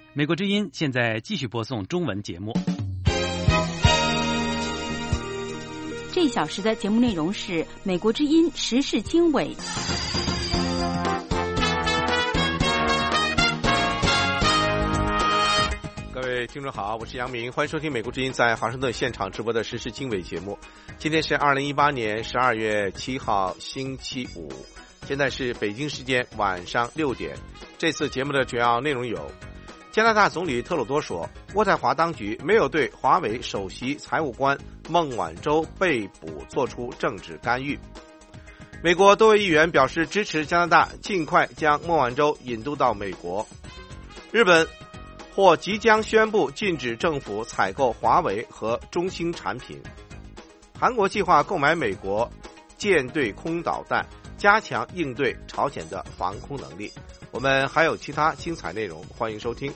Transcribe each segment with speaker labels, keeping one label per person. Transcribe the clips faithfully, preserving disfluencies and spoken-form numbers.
Speaker 1: 美国之音现在继续播送中文节目。
Speaker 2: 这一小时的节目内容是美国之音时事经纬。
Speaker 3: 各位听众好，我是杨明，欢迎收听美国之音在华盛顿现场直播的时事经纬节目。今天是二零一八年十二月七号星期五，现在是北京时间晚上六点。这次节目的主要内容有：加拿大总理特鲁多说，渥太华当局没有对华为首席财务官孟晚舟被捕做出政治干预；美国多位议员表示支持加拿大尽快将孟晚舟引渡到美国；日本或即将宣布禁止政府采购华为和中兴产品；韩国计划购买美国舰对空导弹，加强应对朝鲜的防空能力。我们还有其他精彩内容，欢迎收听。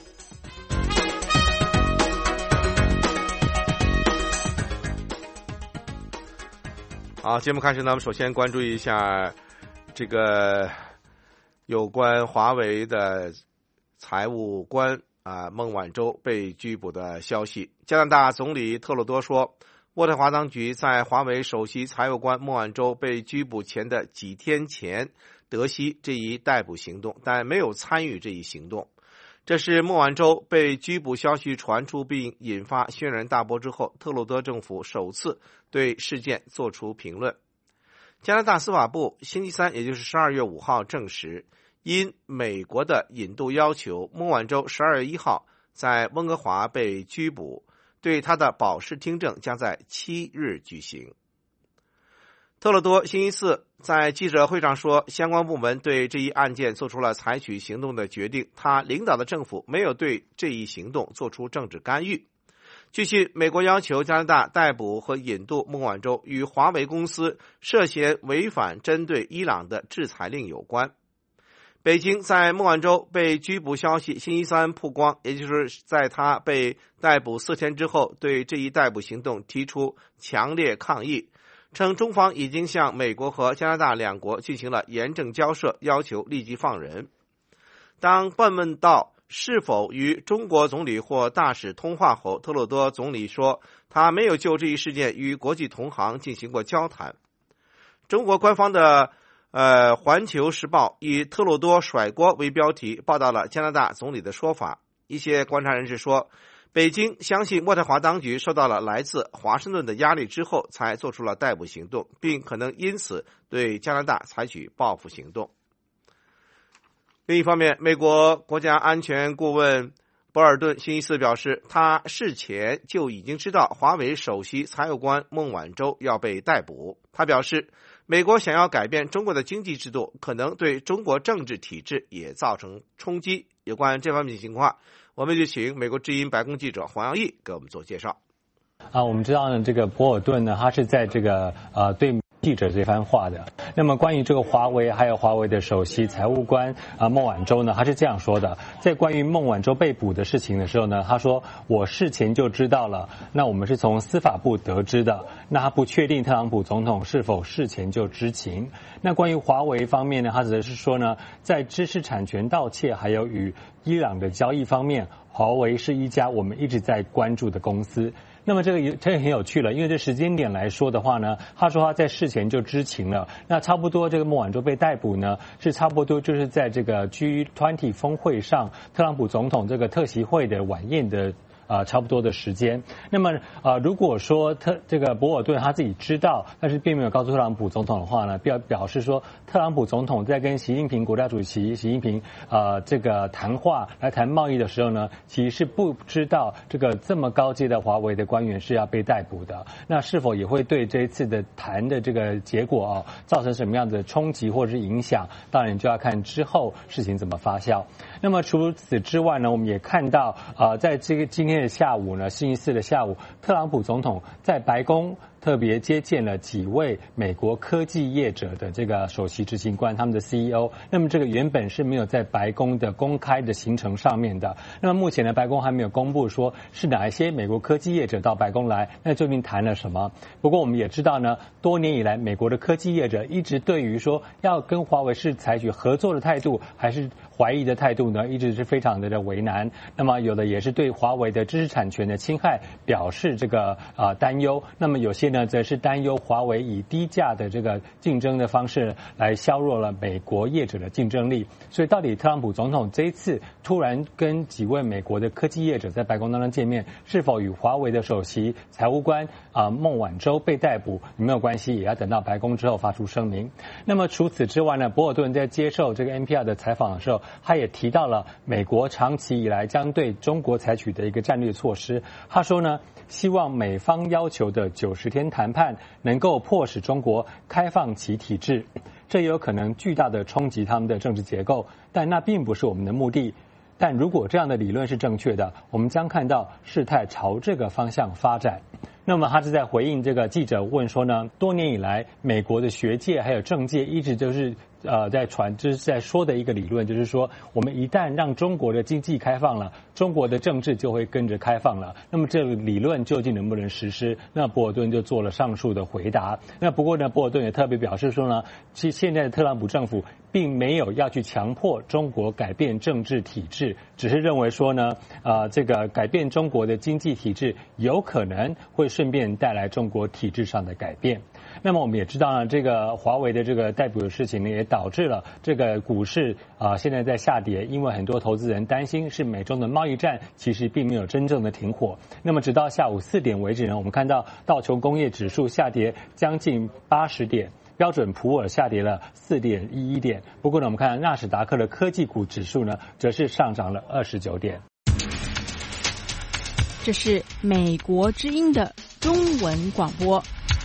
Speaker 3: 好，节目开始呢，我们首先关注一下这个有关华为的财务官啊孟晚舟被拘捕的消息。加拿大总理特鲁多说，渥太华当局在华为首席财务官孟晚舟被拘捕前的几天前得悉这一逮捕行动，但没有参与这一行动。这是孟晚舟被拘捕消息传出并引发轩然大波之后，特鲁多政府首次对事件作出评论。加拿大司法部星期三，也就是十二月五号证实，因美国的引渡要求，孟晚舟十二月一号在温哥华被拘捕，对他的保释听证将在七日举行。特鲁多星期四在记者会上说，相关部门对这一案件做出了采取行动的决定，他领导的政府没有对这一行动做出政治干预。据悉，美国要求加拿大逮捕和引渡孟晚舟与华为公司涉嫌违反针对伊朗的制裁令有关。北京在孟晚舟被拘捕消息星期三曝光，也就是在他被逮捕四天之后，对这一逮捕行动提出强烈抗议，称中方已经向美国和加拿大两国进行了严正交涉，要求立即放人。当被问到是否与中国总理或大使通话后，特鲁多总理说他没有就这一事件与国际同行进行过交谈。中国官方的呃，环球时报以特鲁多甩锅为标题报道了加拿大总理的说法。一些观察人士说，北京相信渥太华当局受到了来自华盛顿的压力之后才做出了逮捕行动，并可能因此对加拿大采取报复行动。另一方面，美国国家安全顾问博尔顿星期四表示，他事前就已经知道华为首席财务官孟晚舟要被逮捕。他表示，美国想要改变中国的经济制度，可能对中国政治体制也造成冲击。有关这方面的情况，我们就请美国之音白宫记者黄耀义给我们做介绍。
Speaker 4: 啊，我们知道呢，这个博尔顿呢，他是在这个呃对记者这番话的。那么关于这个华为还有华为的首席财务官啊孟晚舟呢，他是这样说的：在关于孟晚舟被捕的事情的时候呢，他说我事前就知道了，那我们是从司法部得知的，那他不确定特朗普总统是否事前就知情。那关于华为方面呢，他则是说呢，在知识产权盗窃还有与伊朗的交易方面，华为是一家我们一直在关注的公司。那么这个这个很有趣了，因为这时间点来说的话呢，他说他在事前就知情了。那差不多这个孟晚舟被逮捕呢，是差不多就是在这个 G 二十 峰会上，特朗普总统这个特席会的晚宴的呃差不多的时间。那么呃如果说特这个博尔顿他自己知道，但是并没有告诉特朗普总统的话呢，表表示说特朗普总统在跟习近平国家主席习近平呃这个谈话来谈贸易的时候呢，其实是不知道这个这么高阶的华为的官员是要被逮捕的。那是否也会对这一次的谈的这个结果啊造成什么样的冲击或者是影响？当然就要看之后事情怎么发酵。那么除此之外呢，我们也看到呃在这个今天的下午呢，星期四的下午，特朗普总统在白宫特别接见了几位美国科技业者的这个首席执行官，他们的 C E O。那么这个原本是没有在白宫的公开的行程上面的。那么目前呢，白宫还没有公布说是哪一些美国科技业者到白宫来，那究竟谈了什么？不过我们也知道呢，多年以来，美国的科技业者一直对于说要跟华为是采取合作的态度，还是怀疑的态度呢，一直是非常的为难。那么有的也是对华为的知识产权的侵害表示这个啊、呃、担忧。那么有些呢，则是担忧华为以低价的这个竞争的方式来削弱了美国业者的竞争力。所以到底特朗普总统这一次突然跟几位美国的科技业者在白宫当中见面，是否与华为的首席财务官啊、呃、孟晚舟被逮捕有没有关系，也要等到白宫之后发出声明。那么除此之外呢，博尔顿在接受这个 N P R 的采访的时候，他也提到了美国长期以来将对中国采取的一个战略措施。他说呢，希望美方要求的九十天谈判能够迫使中国开放其体制，这也有可能巨大的冲击他们的政治结构，但那并不是我们的目的。但如果这样的理论是正确的，我们将看到事态朝这个方向发展。那么他是在回应这个记者问说呢，多年以来美国的学界还有政界一直都是呃在传，就是在说的一个理论，就是说我们一旦让中国的经济开放了，中国的政治就会跟着开放了。那么这个理论究竟能不能实施？那博尔顿就做了上述的回答。那不过呢，博尔顿也特别表示说呢，其实现在的特朗普政府并没有要去强迫中国改变政治体制，只是认为说呢，呃，这个改变中国的经济体制有可能会顺便带来中国体制上的改变。那么我们也知道呢，这个华为的这个逮捕的事情呢，也导致了这个股市啊、呃、现在在下跌，因为很多投资人担心是美中的贸易战其实并没有真正的停火。那么直到下午四点为止呢，我们看到道琼工业指数下跌将近八十点。标准普尔下跌了 四点一一 点，不过呢，我们看纳斯达克的科技股指数呢，则是上涨了二十九点。
Speaker 5: 这是美国之音的中文广播。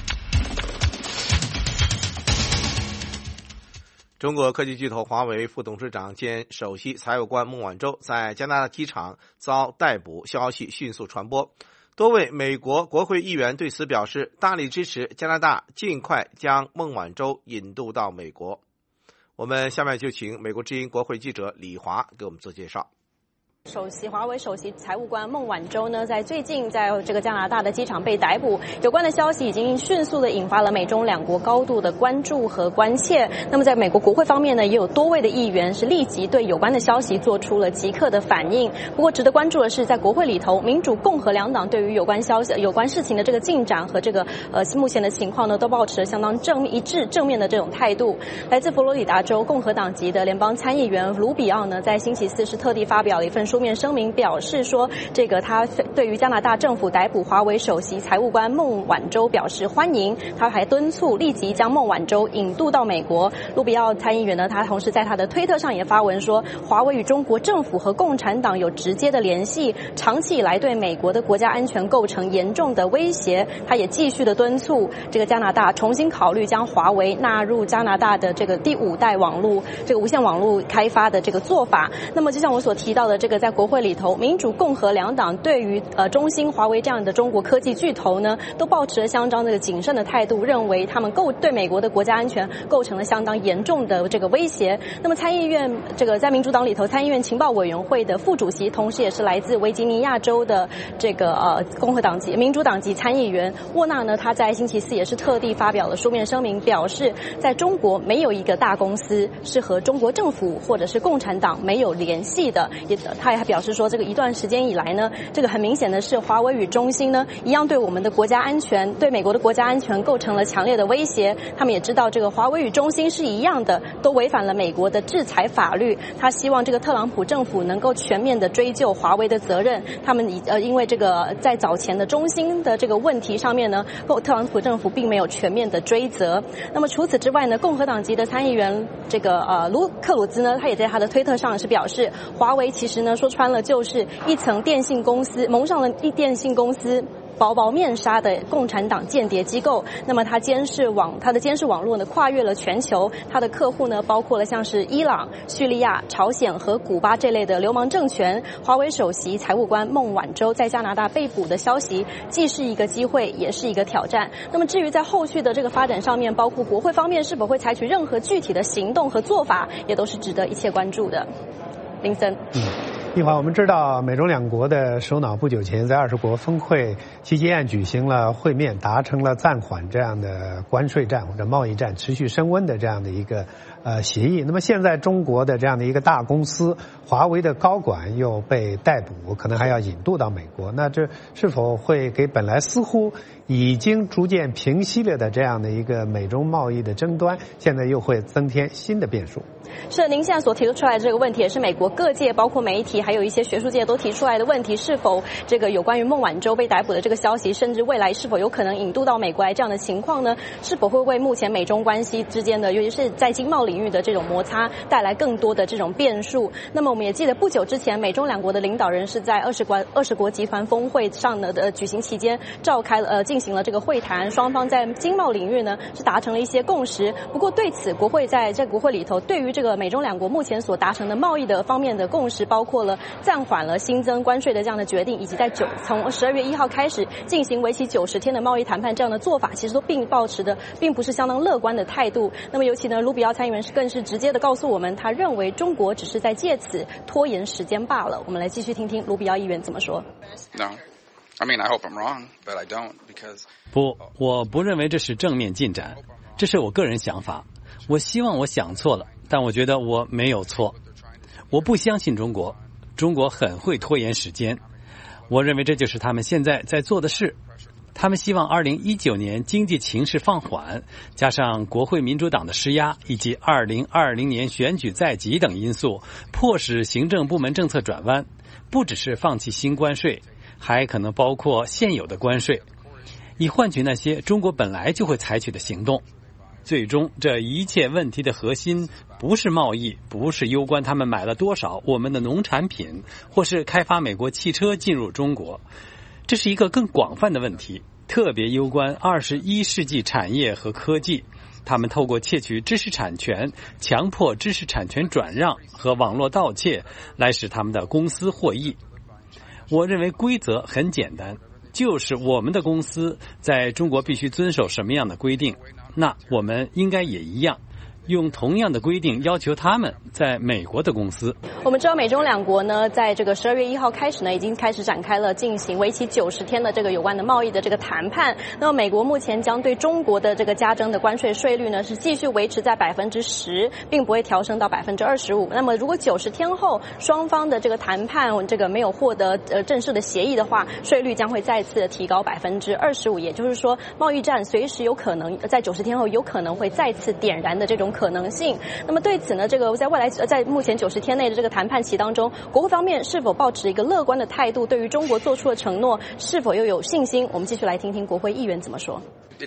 Speaker 3: 中国科技巨头华为副董事长兼首席财务官孟晚舟在加拿大机场遭逮捕，消息迅速传播。多位美国国会议员对此表示大力支持加拿大尽快将孟晚舟引渡到美国。我们下面就请美国之音国会记者李华给我们做介绍。
Speaker 6: 首席华为首席财务官孟晚舟呢，在最近在这个加拿大的机场被逮捕，有关的消息已经迅速的引发了美中两国高度的关注和关切。那么在美国国会方面呢，也有多位的议员是立即对有关的消息做出了即刻的反应。不过值得关注的是，在国会里头，民主共和两党对于有关消息、有关事情的这个进展和这个呃目前的情况呢，都保持了相当正一致正面的这种态度。来自佛罗里达州共和党籍的联邦参议员卢比奥呢，在星期四是特地发表了一份书面声明，表示说，这个他对于加拿大政府逮捕华为首席财务官孟晚舟表示欢迎，他还敦促立即将孟晚舟引渡到美国。卢比奥参议员呢，他同时在他的推特上也发文说，华为与中国政府和共产党有直接的联系，长期以来对美国的国家安全构成严重的威胁。他也继续的敦促这个加拿大重新考虑将华为纳入加拿大的这个第五代网络这个无线网络开发的这个做法。那么就像我所提到的，这个在国会里头，民主共和两党对于呃中兴、华为这样的中国科技巨头呢，都抱持了相当这个谨慎的态度，认为他们构对美国的国家安全构成了相当严重的这个威胁。那么参议院这个在民主党里头，参议院情报委员会的副主席，同时也是来自维吉尼亚州的这个呃共和党籍、民主党籍参议员沃纳呢，他在星期四也是特地发表了书面声明，表示在中国没有一个大公司是和中国政府或者是共产党没有联系的。也他也表示说，这个一段时间以来呢，这个很明显的是，华为与中兴呢一样对我们的国家安全、对美国的国家安全构成了强烈的威胁。他们也知道，这个华为与中兴是一样的，都违反了美国的制裁法律。他希望这个特朗普政府能够全面的追究华为的责任。他们以呃因为这个在早前的中兴的这个问题上面呢，特朗普政府并没有全面的追责。那么除此之外呢，共和党籍的参议员这个呃卢克鲁兹呢，他也在他的推特上是表示，华为其实呢说穿了就是一层电信公司蒙上了一电信公司包包面纱的共产党间谍机构。那么它监视网，它的监视网络呢跨越了全球，它的客户呢包括了像是伊朗、叙利亚、朝鲜和古巴这类的流氓政权。华为首席财务官孟晚舟在加拿大被捕的消息，既是一个机会，也是一个挑战。那么至于在后续的这个发展上面，包括国会方面是否会采取任何具体的行动和做法，也都是值得一切关注的。林森，
Speaker 7: 嗯，一会儿我们知道，美中两国的首脑不久前在二十国峰会期间举行了会面，达成了暂缓这样的关税战或者贸易战持续升温的这样的一个呃协议。那么现在中国的这样的一个大公司华为的高管又被逮捕，可能还要引渡到美国，那这是否会给本来似乎已经逐渐平息了的这样的一个美中贸易的争端，现在又会增添新的变数？
Speaker 6: 是，您现在所提出来的这个问题，也是美国各界包括媒体还有一些学术界都提出来的问题，是否这个有关于孟晚舟被逮捕的这个消息，甚至未来是否有可能引渡到美国来这样的情况呢？是否会为目前美中关系之间的，尤其是在经贸领域的这种摩擦带来更多的这种变数？那么我们也记得不久之前，美中两国的领导人是在二十国二十国集团峰会上呢的举行期间召开了呃进行了这个会谈，双方在经贸领域呢是达成了一些共识。不过对此，国会在这个国会里头对于这个美中两国目前所达成的贸易的方面的共识，包括了暂缓了新增关税的这样的决定，以及在九从十二月一号开始进行为期九十天的贸易谈判这样的做法，其实都并抱持的并不是相当乐观的态度。那么尤其呢，卢比奥参议员是更是直接的告诉我们，他认为中国只是在借此拖延时间罢了。我们来继续听听卢比奥议员怎么说。
Speaker 8: No. I mean, I hope I'm wrong, but I don't because
Speaker 1: 不，我不认为这是正面进展，这是我个人想法。我希望我想错了，但我觉得我没有错。我不相信中国，中国很会拖延时间。我认为这就是他们现在在做的事。他们希望二零一九年经济情势放缓，加上国会民主党的施压，以及二零二零年选举在即等因素，迫使行政部门政策转弯，不只是放弃新关税，还可能包括现有的关税，以换取那些中国本来就会采取的行动。最终这一切问题的核心不是贸易，不是攸关他们买了多少我们的农产品，或是开发美国汽车进入中国，这是一个更广泛的问题，特别攸关二十一世纪产业和科技。他们透过窃取知识产权，强迫知识产权转让和网络盗窃来使他们的公司获益。我认为规则很简单，就是我们的公司在中国必须遵守什么样的规定，那我们应该也一样，用同样的规定要求他们在美国的公司。
Speaker 6: 我们知道美中两国呢，在这个十二月一号开始呢，已经开始展开了进行为期九十天的这个有关的贸易的这个谈判。那么美国目前将对中国的这个加征的关税税率呢，是继续维持在百分之十，并不会调升到百分之二十五。那么如果九十天后双方的这个谈判这个没有获得呃正式的协议的话，税率将会再次提高百分之二十五。也就是说，贸易战随时有可能在九十天后有可能会再次点燃的这种可能性。那么对此呢，这个在未来在目前九十天内的这个谈判期当中，国会方面是否抱持一个乐观的态度，对于中国做出的承诺是否又有信心？我们继续来听听国会议员怎么说。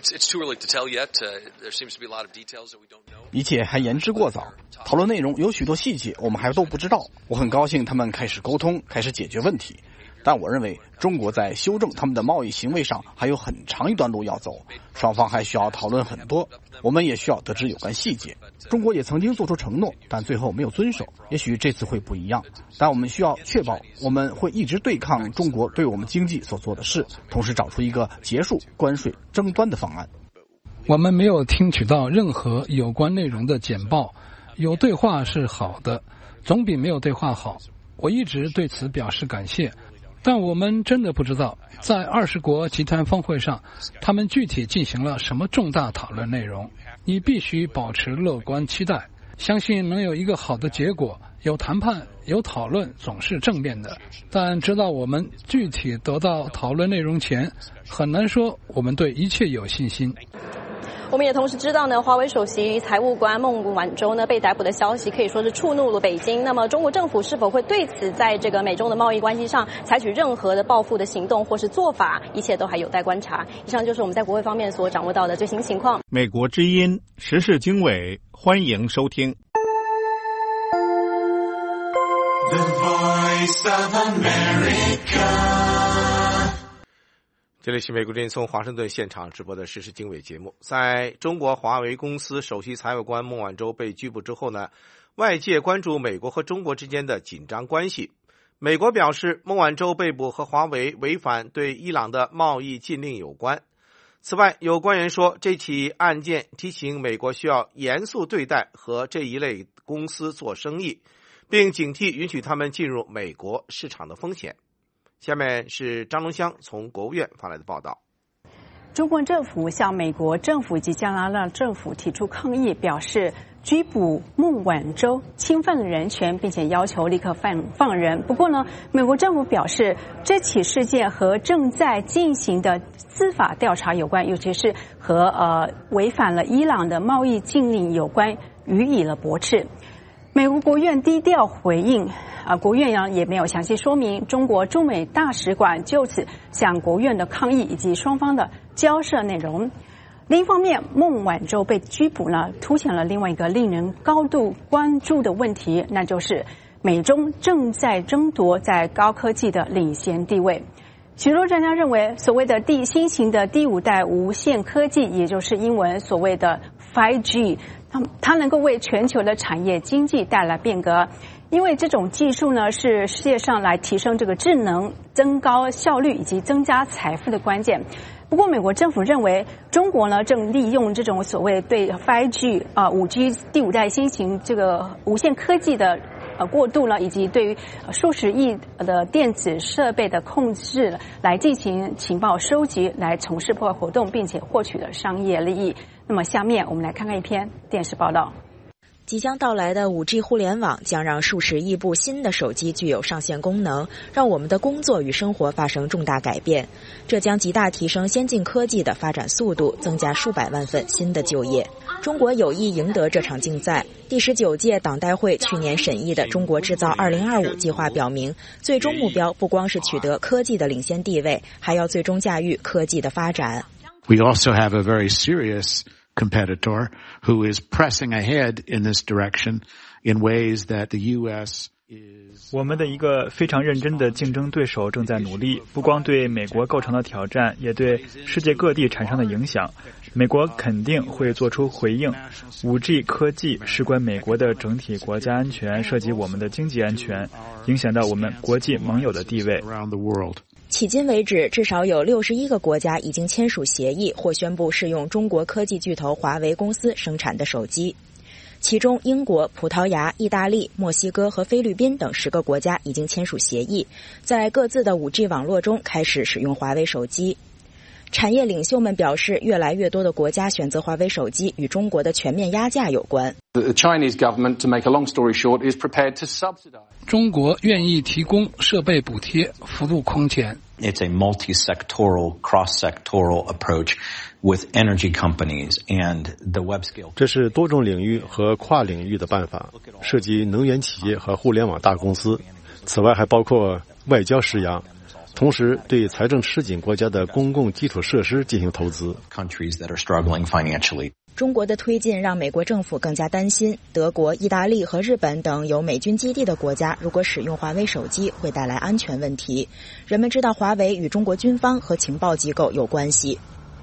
Speaker 9: 一切还言之过早，讨论内容有许多细节我们还都不知道。我很高兴他们开始沟通，开始解决问题，但我认为中国在修正他们的贸易行为上还有很长一段路要走，双方还需要讨论很多，我们也需要得知有关细节。中国也曾经做出承诺，但最后没有遵守，也许这次会不一样，但我们需要确保我们会一直对抗中国对我们经济所做的事，同时找出一个结束关税争端的方案。
Speaker 10: 我们没有听取到任何有关内容的简报，有对话是好的，总比没有对话好，我一直对此表示感谢。但我们真的不知道在二十国集团峰会上他们具体进行了什么重大讨论内容。你必须保持乐观期待，相信能有一个好的结果。有谈判有讨论总是正面的，但直到我们具体得到讨论内容前，很难说我们对一切有信心。
Speaker 6: 我们也同时知道呢，华为首席财务官孟晚舟呢被逮捕的消息可以说是触怒了北京。那么中国政府是否会对此在这个美中的贸易关系上采取任何的报复的行动或是做法，一切都还有待观察。以上就是我们在国会方面所掌握到的最新情况。
Speaker 11: 美国之音时事经纬，欢迎收听。The Voice of America。
Speaker 3: 这里是美国之音从华盛顿现场直播的时事经纬节目。在中国华为公司首席财务官孟晚舟被拘捕之后呢，外界关注美国和中国之间的紧张关系。美国表示，孟晚舟被捕和华为违反对伊朗的贸易禁令有关。此外，有官员说，这起案件提醒美国需要严肃对待和这一类公司做生意，并警惕允许他们进入美国市场的风险。下面是张龙香从国务院发来的报道。
Speaker 12: 中国政府向美国政府及加拿大政府提出抗议，表示拘捕孟晚舟侵犯了人权，并且要求立刻放放人。不过呢，美国政府表示这起事件和正在进行的司法调查有关，尤其是和呃违反了伊朗的贸易禁令有关，予以了驳斥。美国国务院低调回应，啊，国务院呢也没有详细说明。中国驻美大使馆就此向国务院的抗议以及双方的交涉内容。另一方面，孟晚舟被拘捕呢，凸显了另外一个令人高度关注的问题，那就是美中正在争夺在高科技的领先地位。许多专家认为，所谓的第新型的第五代无线科技，也就是英文所谓的 五 G， 它能够为全球的产业经济带来变革。因为这种技术呢，是世界上来提升这个智能、增高效率以及增加财富的关键。不过，美国政府认为，中国呢正利用这种所谓对 五 G 啊、五 G 第五代新型这个无线科技的呃过渡呢，以及对于数十亿的电子设备的控制来进行情报收集，来从事破坏活动，并且获取了商业利益。那么，下面我们来看看一篇电视报道。
Speaker 13: 即将到来的 五 G 互联网将让数十亿部新的手机具有上线功能，让我们的工作与生活发生重大改变。这将极大提升先进科技的发展速度，增加数百万份新的就业。中国有意赢得这场竞赛。第十九届党代会去年审议的《中国制造二零二五》计划表明，最终目标不光是取得科技的领先地位，还要最终驾驭科技的发展。
Speaker 14: We also have a very serious competitor who is pressing ahead in this direction in ways that the U S is...
Speaker 15: 我们的一个非常认真的竞争对手正在努力，不光对美国构成了挑战，也对世界各地产生了影响。美国肯定会做出回应。五 G 科技事关美国的整体国家安全，涉及我们的经济安全，影响到我们国际盟友的地位。
Speaker 13: 迄今为止，至少有六十一个国家已经签署协议或宣布试用中国科技巨头华为公司生产的手机。其中，英国、葡萄牙、意大利、墨西哥和菲律宾等十个国家已经签署协议，在各自的 五 G 网络中开始使用华为手机。产业领袖们表示，越来越多的国家选择华为手机与中国的全面压价有关。
Speaker 16: The Chinese government, to make a long story short, is prepared to subsidize.
Speaker 10: 中国愿意提供设备补贴，幅度空前。
Speaker 17: It's a multi-sectoral, cross-sectoral approach with energy companies and the web scale.
Speaker 18: 这是多种领域和跨领域的办法，涉及能源企业和互联网大公司。此外，还包括外交施压。同时对财政吃紧国家的公共基础设施进行投资。
Speaker 17: Countries that are struggling financially.
Speaker 13: 中国的推进让美国政府更加担心，德国、意大利和日本等有美军基地的国家，如果使用华为手机，会带来安全问题。人们知道华为与中国军方和情报机构有关系。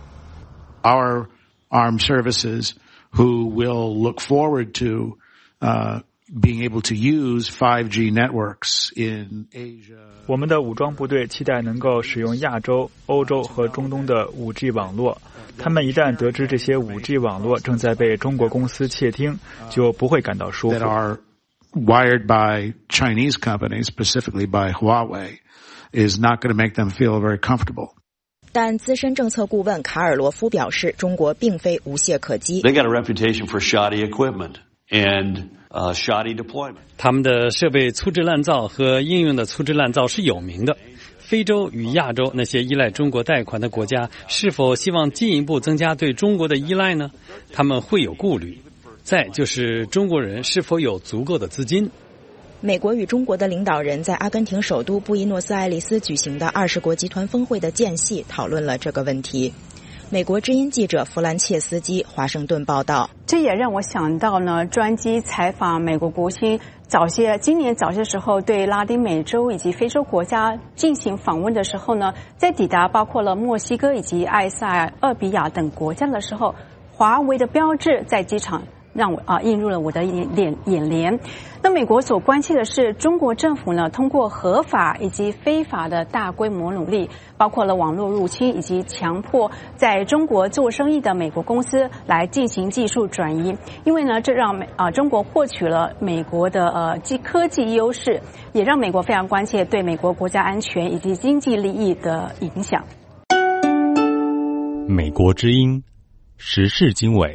Speaker 14: Our armed services who will look forward to, uh, being able to use 五 G networks in Asia.
Speaker 15: 我们的武装部队期待能够使用亚洲、欧洲和中东的 五 G 网络。他们一旦得知这些 五 G 网络正在被中国公司窃听，就不会感到舒服。
Speaker 14: That are wired by Chinese companies, specifically by Huawei, is not going to make them feel very comfortable.
Speaker 13: 但资深政策顾问卡尔罗夫表示，中国并非无懈可击。
Speaker 19: They got a reputation for shoddy equipment and、uh, shoddy deployment.
Speaker 1: 他们的设备粗制滥造和应用的粗制滥造是有名的。非洲与亚洲那些依赖中国贷款的国家，是否希望进一步增加对中国的依赖呢？他们会有顾虑。再就是中国人是否有足够的资金。
Speaker 13: 美国与中国的领导人在阿根廷首都布宜诺斯艾利斯举行的二十国集团峰会的间隙讨论了这个问题。美国之音记者弗兰切斯基华盛顿报道。
Speaker 12: 这也让我想到呢，专机采访美国国务卿早些今年早些时候对拉丁美洲以及非洲国家进行访问的时候呢，在抵达包括了墨西哥以及埃塞俄比亚等国家的时候，华为的标志在机场让我啊映入了我的眼眼帘。那美国所关切的是，中国政府呢通过合法以及非法的大规模努力，包括了网络入侵以及强迫在中国做生意的美国公司来进行技术转移。因为呢，这让美啊中国获取了美国的呃技科技优势，也让美国非常关切对美国国家安全以及经济利益的影响。
Speaker 11: 美国之音时事经纬。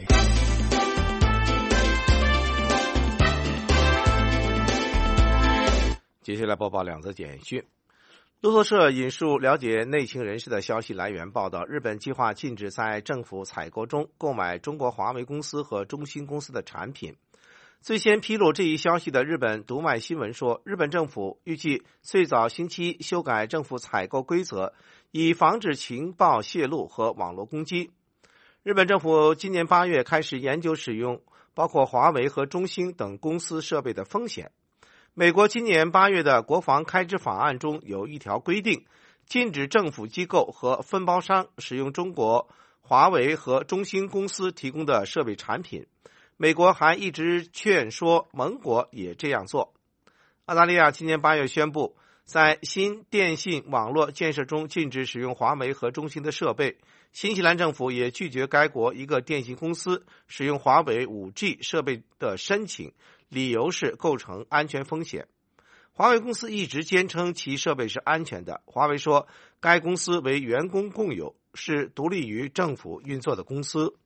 Speaker 3: 接下来播报两则简讯。路透社引述了解内情人士的消息来源报道，日本计划禁止在政府采购中购买中国华为公司和中兴公司的产品。最先披露这一消息的日本读卖新闻说，日本政府预计最早星期一修改政府采购规则，以防止情报泄露和网络攻击。日本政府今年八月开始研究使用包括华为和中兴等公司设备的风险。美国今年八月的国防开支法案中有一条规定，禁止政府机构和分包商使用中国华为和中兴公司提供的设备产品。美国还一直劝说盟国也这样做。澳大利亚今年八月宣布，在新电信网络建设中禁止使用华为和中兴的设备。新西兰政府也拒绝该国一个电信公司使用华为 五 G 设备的申请，理由是构成安全风险。华为公司一直坚称其设备是安全的。华为说，该公司为员工共有，是独立于政府运作的公司。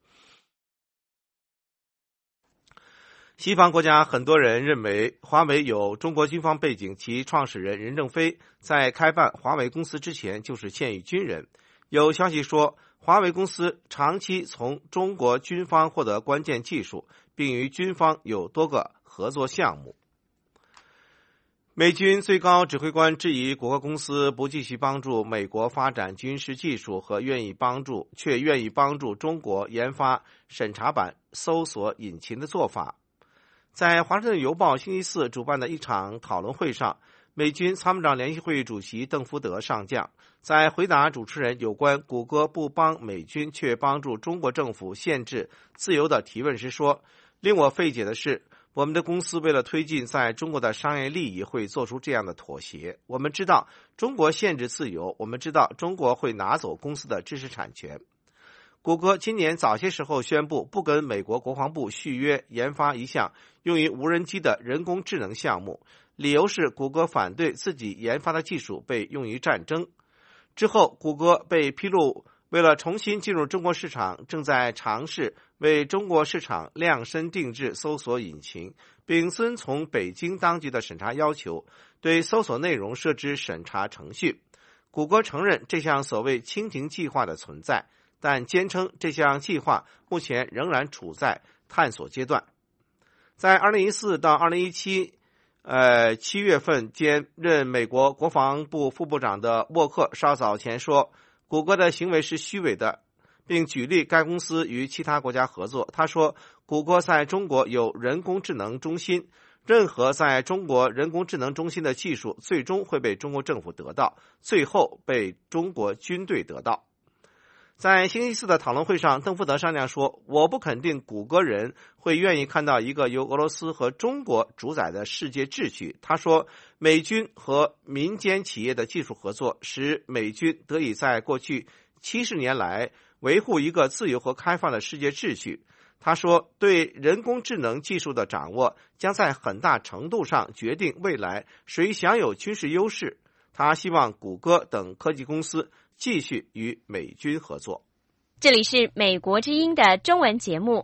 Speaker 3: 西方国家很多人认为华为有中国军方背景，其创始人任正非在开办华为公司之前就是现役军人。有消息说，华为公司长期从中国军方获得关键技术，并与军方有多个合作项目。美军最高指挥官质疑谷歌公司不继续帮助美国发展军事技术和愿意帮助却愿意帮助中国研发审查版搜索引擎的做法。在华盛顿邮报星期四主办的一场讨论会上，美军参谋长联席会议主席邓福德上将在回答主持人有关谷歌不帮美军却帮助中国政府限制自由的提问时说，令我费解的是，我们的公司为了推进在中国的商业利益会做出这样的妥协。我们知道中国限制自由，我们知道中国会拿走公司的知识产权。谷歌今年早些时候宣布不跟美国国防部续约研发一项用于无人机的人工智能项目，理由是谷歌反对自己研发的技术被用于战争。之后谷歌被披露为了重新进入中国市场，正在尝试为中国市场量身定制搜索引擎，并遵从北京当局的审查要求，对搜索内容设置审查程序。谷歌承认这项所谓蜻蜓计划的存在，但坚称这项计划目前仍然处在探索阶段。在二零一四到二零一七呃七月份间任美国国防部副部长的沃克稍早前说，谷歌的行为是虚伪的，并举例该公司与其他国家合作。他说，谷歌在中国有人工智能中心，任何在中国人工智能中心的技术最终会被中国政府得到，最后被中国军队得到。在星期四的讨论会上，邓福德商量说，我不肯定谷歌人会愿意看到一个由俄罗斯和中国主宰的世界秩序。他说，美军和民间企业的技术合作使美军得以在过去七十年来维护一个自由和开放的世界秩序。他说，对人工智能技术的掌握将在很大程度上决定未来谁享有军事优势。他希望谷歌等科技公司继续与美军合作。
Speaker 2: 这里是美国之音的中文节目。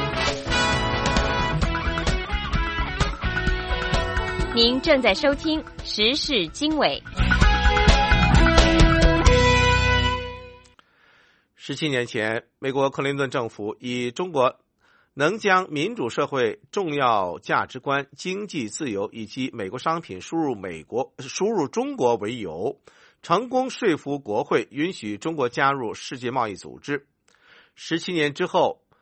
Speaker 2: 您正在收听时事经纬。
Speaker 3: 十七年前，美国克林顿政府以中国能将民主社会重要价值观、经济自由以及美国商品输入美国、输入中国为由，成功说服国会允许中国加入世界贸易组织。十七年之后，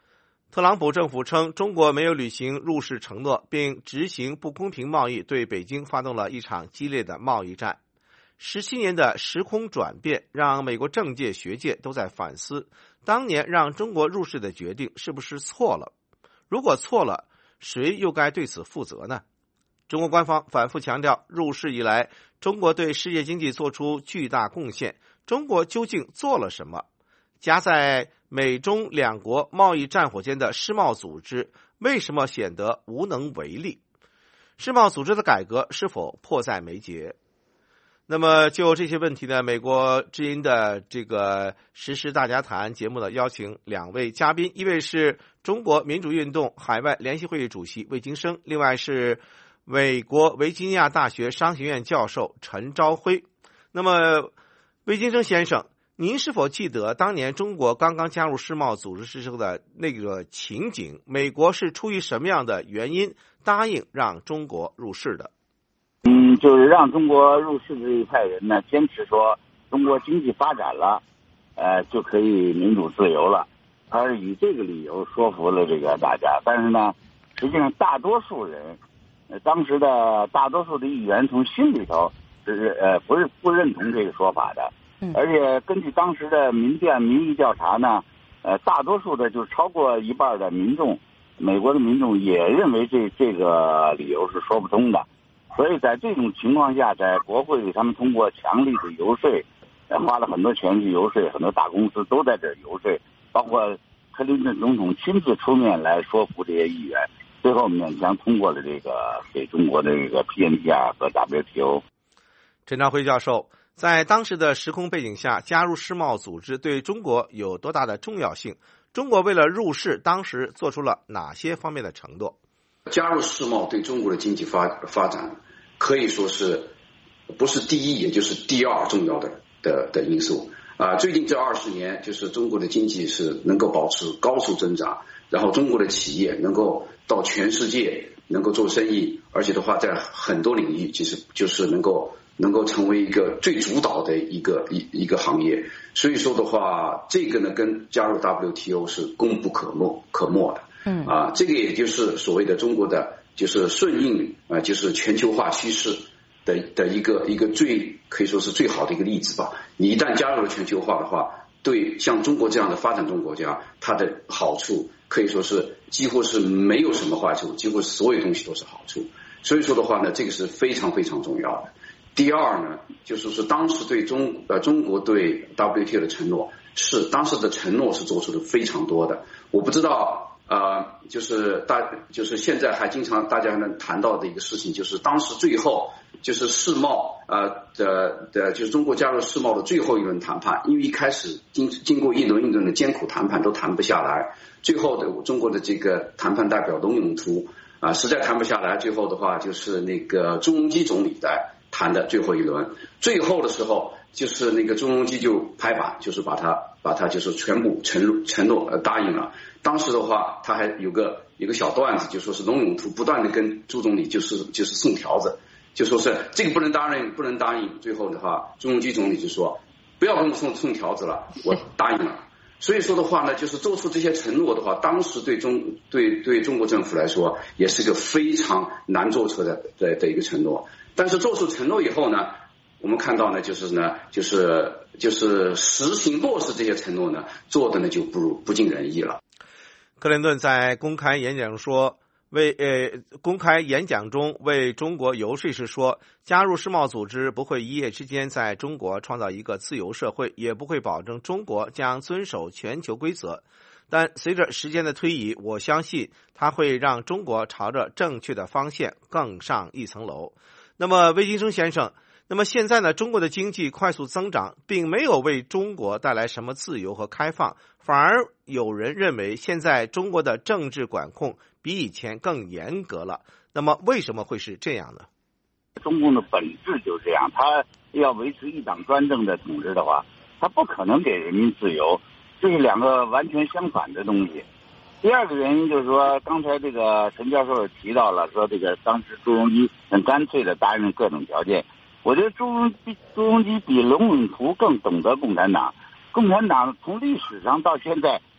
Speaker 3: 特朗普政府称中国没有履行入世承诺，并执行不公平贸易，对北京发动了一场激烈的贸易战。十七年的时空转变让美国政界学界都在反思，当年让中国入世的决定是不是错了？如果错了，谁又该对此负责呢？中国官方反复强调，入世以来，中国对世界经济做出巨大贡献，中国究竟做了什么？夹在美中两国贸易战火间的世贸组织为什么显得无能为力？世贸组织的改革是否迫在眉睫？那么就这些问题呢，美国之音的这个时事大家谈节目呢，邀请两位嘉宾，一位是中国民主运动海外联席会议主席魏京生，另外是美国维吉尼亚大学商学院教授陈朝晖。那么魏京生先生，您是否记得当年中国刚刚加入世贸组织时候的那个情景？美国是出于什么样的原因答应让中国入世的？
Speaker 20: 嗯，就是让中国入世的这一派人呢，坚持说中国经济发展了，呃，就可以民主自由了，他是以这个理由说服了这个大家。但是呢，实际上大多数人，呃，当时的大多数的议员从心里头是呃不是不认同这个说法的。而且根据当时的民调民意调查呢，呃，大多数的就是超过一半的民众，美国的民众也认为这这个理由是说不通的。所以在这种情况下，在国会里他们通过强力的游说，呃，花了很多钱去游说，很多大公司都在这儿游说，包括克林顿总统亲自出面来说服这些议员，最后勉强通过了这个给中国的这个 P N T R 和 W T O。
Speaker 3: 陈朝晖教授，在当时的时空背景下，加入世贸组织对中国有多大的重要性？中国为了入世，当时做出了哪些方面的承诺？
Speaker 21: 加入世贸对中国的经济发发展可以说是不是第一，也就是第二重要的的的因素啊。最近这二十年，就是中国的经济是能够保持高速增长，然后中国的企业能够到全世界能够做生意，而且的话，在很多领域其实就是能够。能够成为一个最主导的一个一一个行业，所以说的话，这个呢跟加入 W T O 是功不可没可没的。嗯啊，这个也就是所谓的中国的就是顺应啊，就是全球化趋势的的一个一个最可以说是最好的一个例子吧。你一旦加入了全球化的话，对像中国这样的发展中国家，它的好处可以说是几乎是没有什么坏处，几乎所有东西都是好处。所以说的话呢，这个是非常非常重要的。第二呢，就是说当时对中呃中国对 W T O 的承诺是当时的承诺是做出的非常多的。我不知道呃就是大就是现在还经常大家能谈到的一个事情，就是当时最后就是世贸呃的的就是中国加入世贸的最后一轮谈判，因为一开始经经过一轮一轮的艰苦谈判都谈不下来，最后的中国的这个谈判代表龙永图啊、呃、实在谈不下来，最后的话就是那个朱镕基总理的。谈的最后一轮，最后的时候就是那个朱镕基就拍板，就是把他把他就是全部承承诺呃答应了。当时的话，他还有个有个小段子，就说是龙永图不断的跟朱总理就是就是送条子，就说是这个不能答应不能答应。最后的话，朱镕基总理就说不要跟我送送条子了，我答应了。所以说的话呢，就是做出这些承诺的话，当时对中对对中国政府来说，也是个非常难做出的的的一个承诺。但是做出承诺以后呢，我们看到呢，就是呢，就是就是实行落实这些承诺呢，做的呢就不如不尽人意了。
Speaker 3: 克林顿在公开演讲说，为呃公开演讲中为中国游说时说，加入世贸组织不会一夜之间在中国创造一个自由社会，也不会保证中国将遵守全球规则。但随着时间的推移，我相信它会让中国朝着正确的方向更上一层楼。那么魏京生先生，那么现在呢，中国的经济快速增长并没有为中国带来什么自由和开放，反而有人认为现在中国的政治管控比以前更严格了。那么为什么会是这样呢？
Speaker 20: 中共的本质就是这样，他要维持一党专政的统治的话，他不可能给人民自由，这是两个完全相反的东西。第二个原因就是说，刚才这个陈教授提到了，说这个当时朱镕基很干脆的答应各种条件。我觉得朱镕基朱镕基比龙永图更懂得共产党。共产党从历史上到现在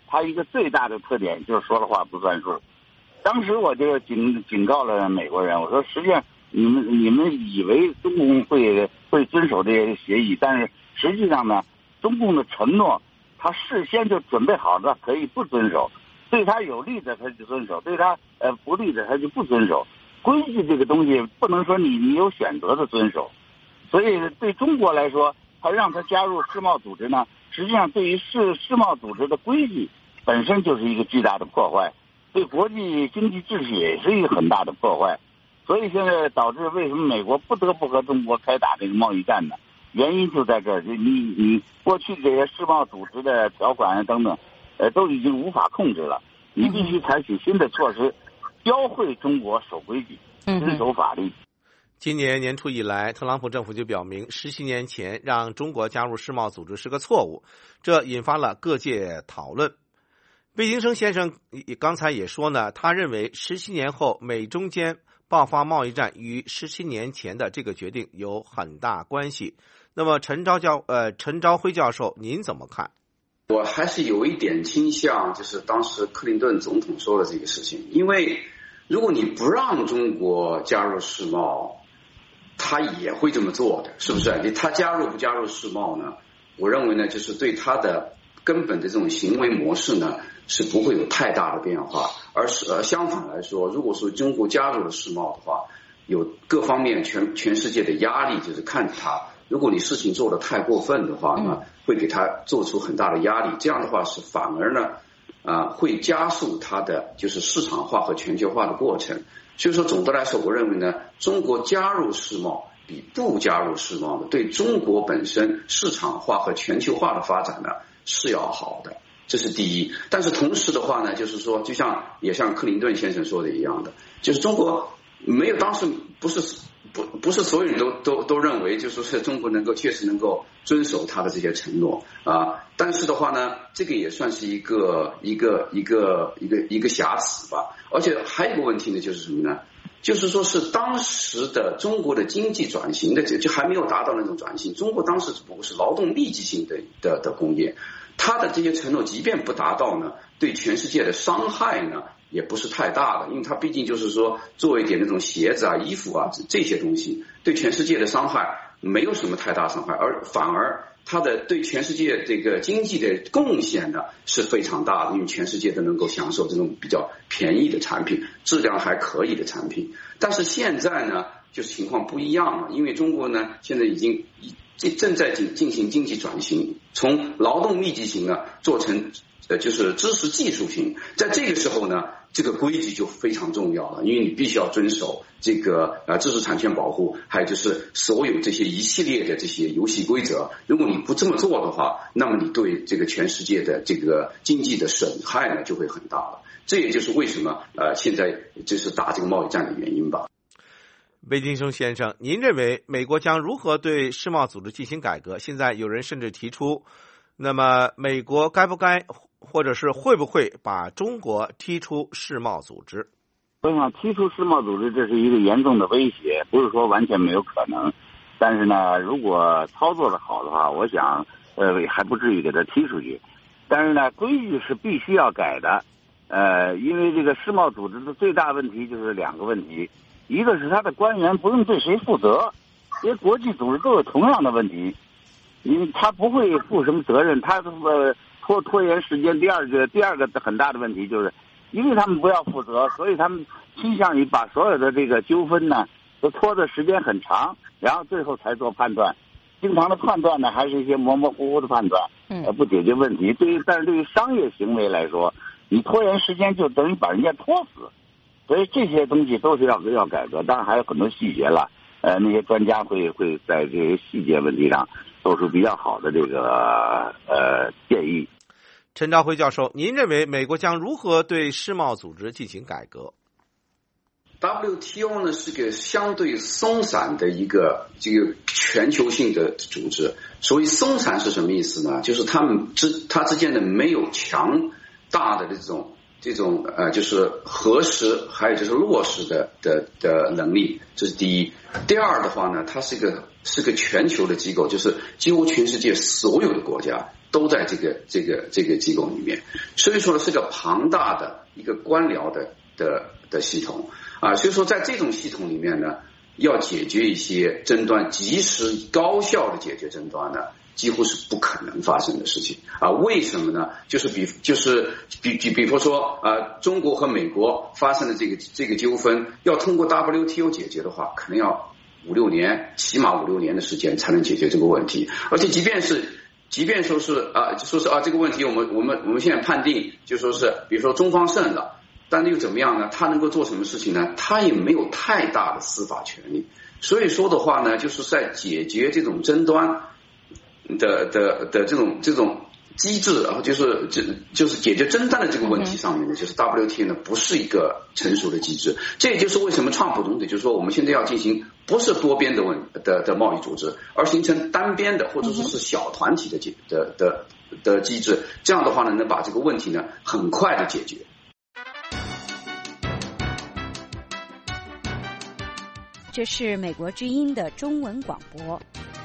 Speaker 20: 它一个最大的特点就是说了话不算数。当时我就警警告了美国人，我说实际上你们你们以为中共会会遵守这些协议，但是实际上呢，中共的承诺他事先就准备好的可以不遵守，对他有利的他就遵守，对他呃不利的他就不遵守。规矩这个东西不能说你你有选择的遵守，所以对中国来说，他让他加入世贸组织呢，实际上对于世世贸组织的规矩本身就是一个巨大的破坏，对国际经济秩序也是一个很大的破坏。所以现在导致为什么美国不得不和中国开打这个贸易战呢？原因就在这儿，你你过去这些世贸组织的条款等等，呃，都已经无法控制了。你必须采取新的措施，教会中国守规矩、遵守法律。
Speaker 3: 今年年初以来，特朗普政府就表明，十七年前让中国加入世贸组织是个错误，这引发了各界讨论。魏京生先生刚才也说呢，他认为十七年后美中间爆发贸易战与十七年前的这个决定有很大关系。那么陈昭教呃陈昭辉教授，您怎么看？
Speaker 21: 我还是有一点倾向，就是当时克林顿总统说的这个事情，因为如果你不让中国加入世贸，他也会这么做的，是不是？你他加入不加入世贸呢？我认为呢，就是对他的根本的这种行为模式呢，是不会有太大的变化，而是呃相反来说，如果说中国加入了世贸的话，有各方面全全世界的压力，就是看着他。如果你事情做得太过分的话呢，会给他做出很大的压力。这样的话是反而呢，啊、呃，会加速它的就是市场化和全球化的过程。所以说，总的来说，我认为呢，中国加入世贸比不加入世贸呢，对中国本身市场化和全球化的发展呢是要好的，这是第一。但是同时的话呢，就是说，就像也像克林顿先生说的一样的，就是中国没有当时不是。不不是所有人都都都认为，就说是中国能够确实能够遵守他的这些承诺啊，但是的话呢，这个也算是一个一个一个一个一个瑕疵吧。而且还有一个问题呢，就是什么呢？就是说是当时的中国的经济转型的就还没有达到那种转型，中国当时只不过是劳动密集型的的的工业，它的这些承诺即便不达到呢，对全世界的伤害呢也不是太大的，因为它毕竟就是说做一点那种鞋子啊、衣服啊这些东西，对全世界的伤害没有什么太大伤害，而反而它的对全世界这个经济的贡献呢是非常大的，因为全世界都能够享受这种比较便宜的产品，质量还可以的产品。但是现在呢，就是情况不一样了，因为中国呢现在已经正在进进行经济转型，从劳动密集型呢做成呃就是知识技术型，在这个时候呢，这个规矩就非常重要了，因为你必须要遵守这个呃知识产权保护，还有就是所有这些一系列的这些游戏规则。如果你不这么做的话，那么你对这个全世界的这个经济的损害呢就会很大了。这也就是为什么呃现在就是打这个贸易战的原因吧。
Speaker 3: 魏京生先生，您认为美国将如何对世贸组织进行改革？现在有人甚至提出，那么美国该不该或者是会不会把中国踢出世贸组织？
Speaker 20: 我想踢出世贸组织，这是一个严重的威胁，不是说完全没有可能。但是呢，如果操作的好的话，我想呃还不至于给它踢出去。但是呢，规矩是必须要改的。呃，因为这个世贸组织的最大问题就是两个问题。一个是他的官员不用对谁负责，因为国际组织都有同样的问题，因为他不会负什么责任，他呃拖拖延时间。第二个第二个很大的问题就是，因为他们不要负责，所以他们倾向于把所有的这个纠纷呢都拖的时间很长，然后最后才做判断。经常的判断呢，还是一些模模糊糊的判断，呃，不解决问题。对于但是对于商业行为来说，你拖延时间就等于把人家拖死。所以这些东西都是要要改革，当然还有很多细节了。呃，那些专家会会在这些细节问题上做出比较好的这个呃建议。
Speaker 3: 陈昭辉教授，您认为美国将如何对世贸组织进行改革？
Speaker 21: W T O 呢是个相对松散的一个这个全球性的组织。所谓松散是什么意思呢？就是他们之它之间的没有强大的这种。这种呃，就是核实，还有就是落实的的的能力，这是第一。第二的话呢，它是一个是个全球的机构，就是几乎全世界所有的国家都在这个这个这个机构里面，所以说呢是个庞大的一个官僚的的的系统啊，所以说在这种系统里面呢，要解决一些争端，及时高效的解决争端呢，几乎是不可能发生的事情啊！为什么呢？就是比就是比比比方说啊，中国和美国发生的这个这个纠纷，要通过 W T O 解决的话，可能要五六年，起码五六年的时间才能解决这个问题。而且即便是即便说是啊，说是啊这个问题我们我们我们现在判定就说是，比如说中方胜了。但是又怎么样呢？他能够做什么事情呢？他也没有太大的司法权利。所以说的话呢，就是在解决这种争端的的的这种这种机制，然后就是就就是解决争端的这个问题上面呢，就是 W T O 呢不是一个成熟的机制。这也就是为什么川普总统就是说，我们现在要进行不是多边的问的的贸易组织，而形成单边的或者说是小团体的的的的机制。这样的话呢，能把这个问题呢很快的解决。
Speaker 2: 这是美国之音的中文广播。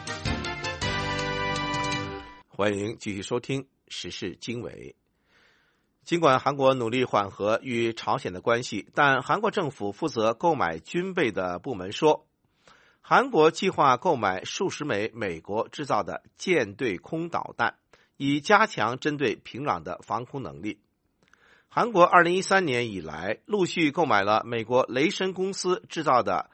Speaker 3: 欢迎继续收听时事经纬。尽管韩国努力缓和与朝鲜的关系，但韩国政府负责购买军备的部门说，韩国计划购买数十枚美国制造的舰对空导弹，以加强针对平壤的防空能力。韩国二零一三年以来陆续购买了美国雷神公司制造的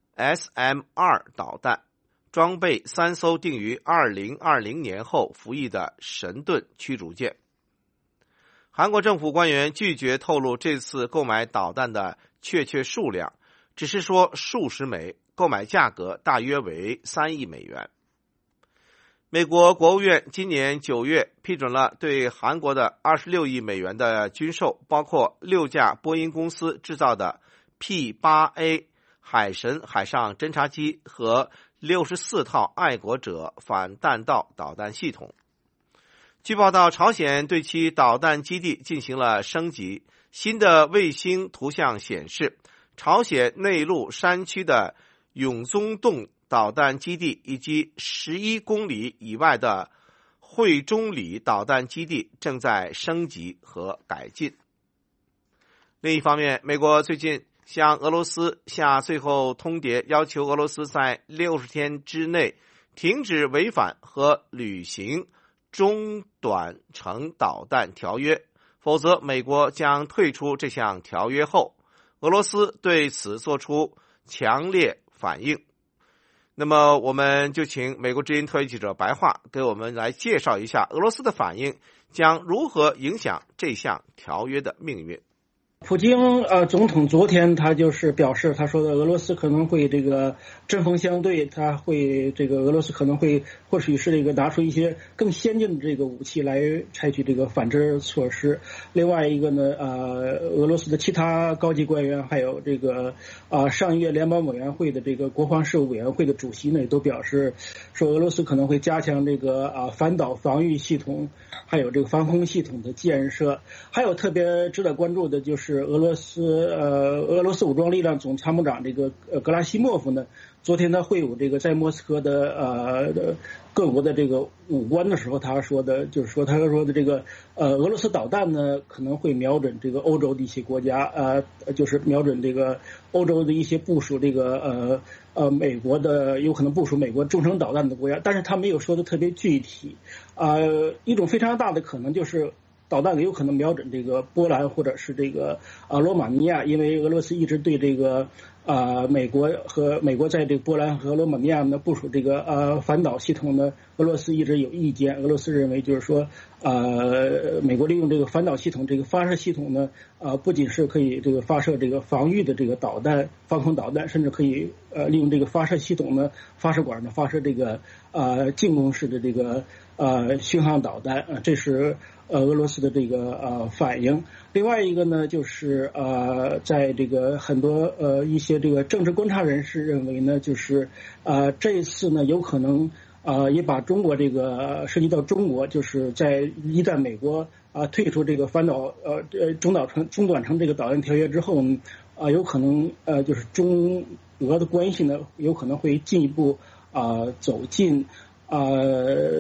Speaker 3: S M 二 导弹，装备三艘定于二零二零年后服役的神盾驱逐舰。韩国政府官员拒绝透露这次购买导弹的确切数量，只是说数十枚，购买价格大约为三亿美元。美国国务院今年九月批准了对韩国的二十六亿美元的军售，包括六架波音公司制造的 P 八 A 海神海上侦察机和六十四套爱国者反弹道导弹系统。据报道，朝鲜对其导弹基地进行了升级。新的卫星图像显示，朝鲜内陆山区的永宗洞导弹基地以及十一公里以外的惠中里导弹基地正在升级和改进。另一方面，美国最近向俄罗斯下最后通牒，要求俄罗斯在六十天之内停止违反和履行中短程导弹条约，否则美国将退出这项条约后，俄罗斯对此做出强烈反应。那么我们就请美国之音特约记者白桦给我们来介绍一下俄罗斯的反应将如何影响这项条约的命运。
Speaker 4: 普京呃总统昨天他就是表示，他说的俄罗斯可能会这个针锋相对，他会这个俄罗斯可能会或许是这个拿出一些更先进的这个武器来采取这个反制措施。另外一个呢，呃，俄罗斯的其他高级官员还有这个啊、呃、上议院联邦委员会的这个国防事务委员会的主席呢，也都表示说俄罗斯可能会加强这个啊、呃、反导防御系统，还有这个防空系统的建设。还有特别值得关注的就是。是俄罗斯呃俄罗斯武装力量总参谋长这个呃格拉西莫夫呢，昨天他会晤这个在莫斯科的呃各国的这个武官的时候，他说的就是说他说的这个呃俄罗斯导弹呢可能会瞄准这个欧洲的一些国家，呃就是瞄准这个欧洲的一些部署这个呃呃美国的有可能部署美国中程导弹的国家，但是他没有说的特别具体。呃一种非常大的可能就是导弹有可能瞄准这个波兰或者是这个啊罗马尼亚，因为俄罗斯一直对这个啊美国和美国在这个波兰和罗马尼亚呢部署这个呃反导系统呢，俄罗斯一直有意见。俄罗斯认为就是说呃美国利用这个反导系统这个发射系统呢，呃不仅是可以这个发射这个防御的这个导弹防空导弹，甚至可以呃利用这个发射系统呢发射管呢发射这个呃进攻式的这个呃巡航导弹啊、呃，这是。呃，俄罗斯的这个呃反应。另外一个呢，就是呃，在这个很多呃一些这个政治观察人士认为呢，就是呃这一次呢有可能呃也把中国这个涉及到中国，就是在一旦美国啊、呃、退出这个反导呃呃中导程中短程这个导弹条约之后呢，啊、呃、有可能呃就是中俄的关系呢有可能会进一步啊、呃、走近啊。呃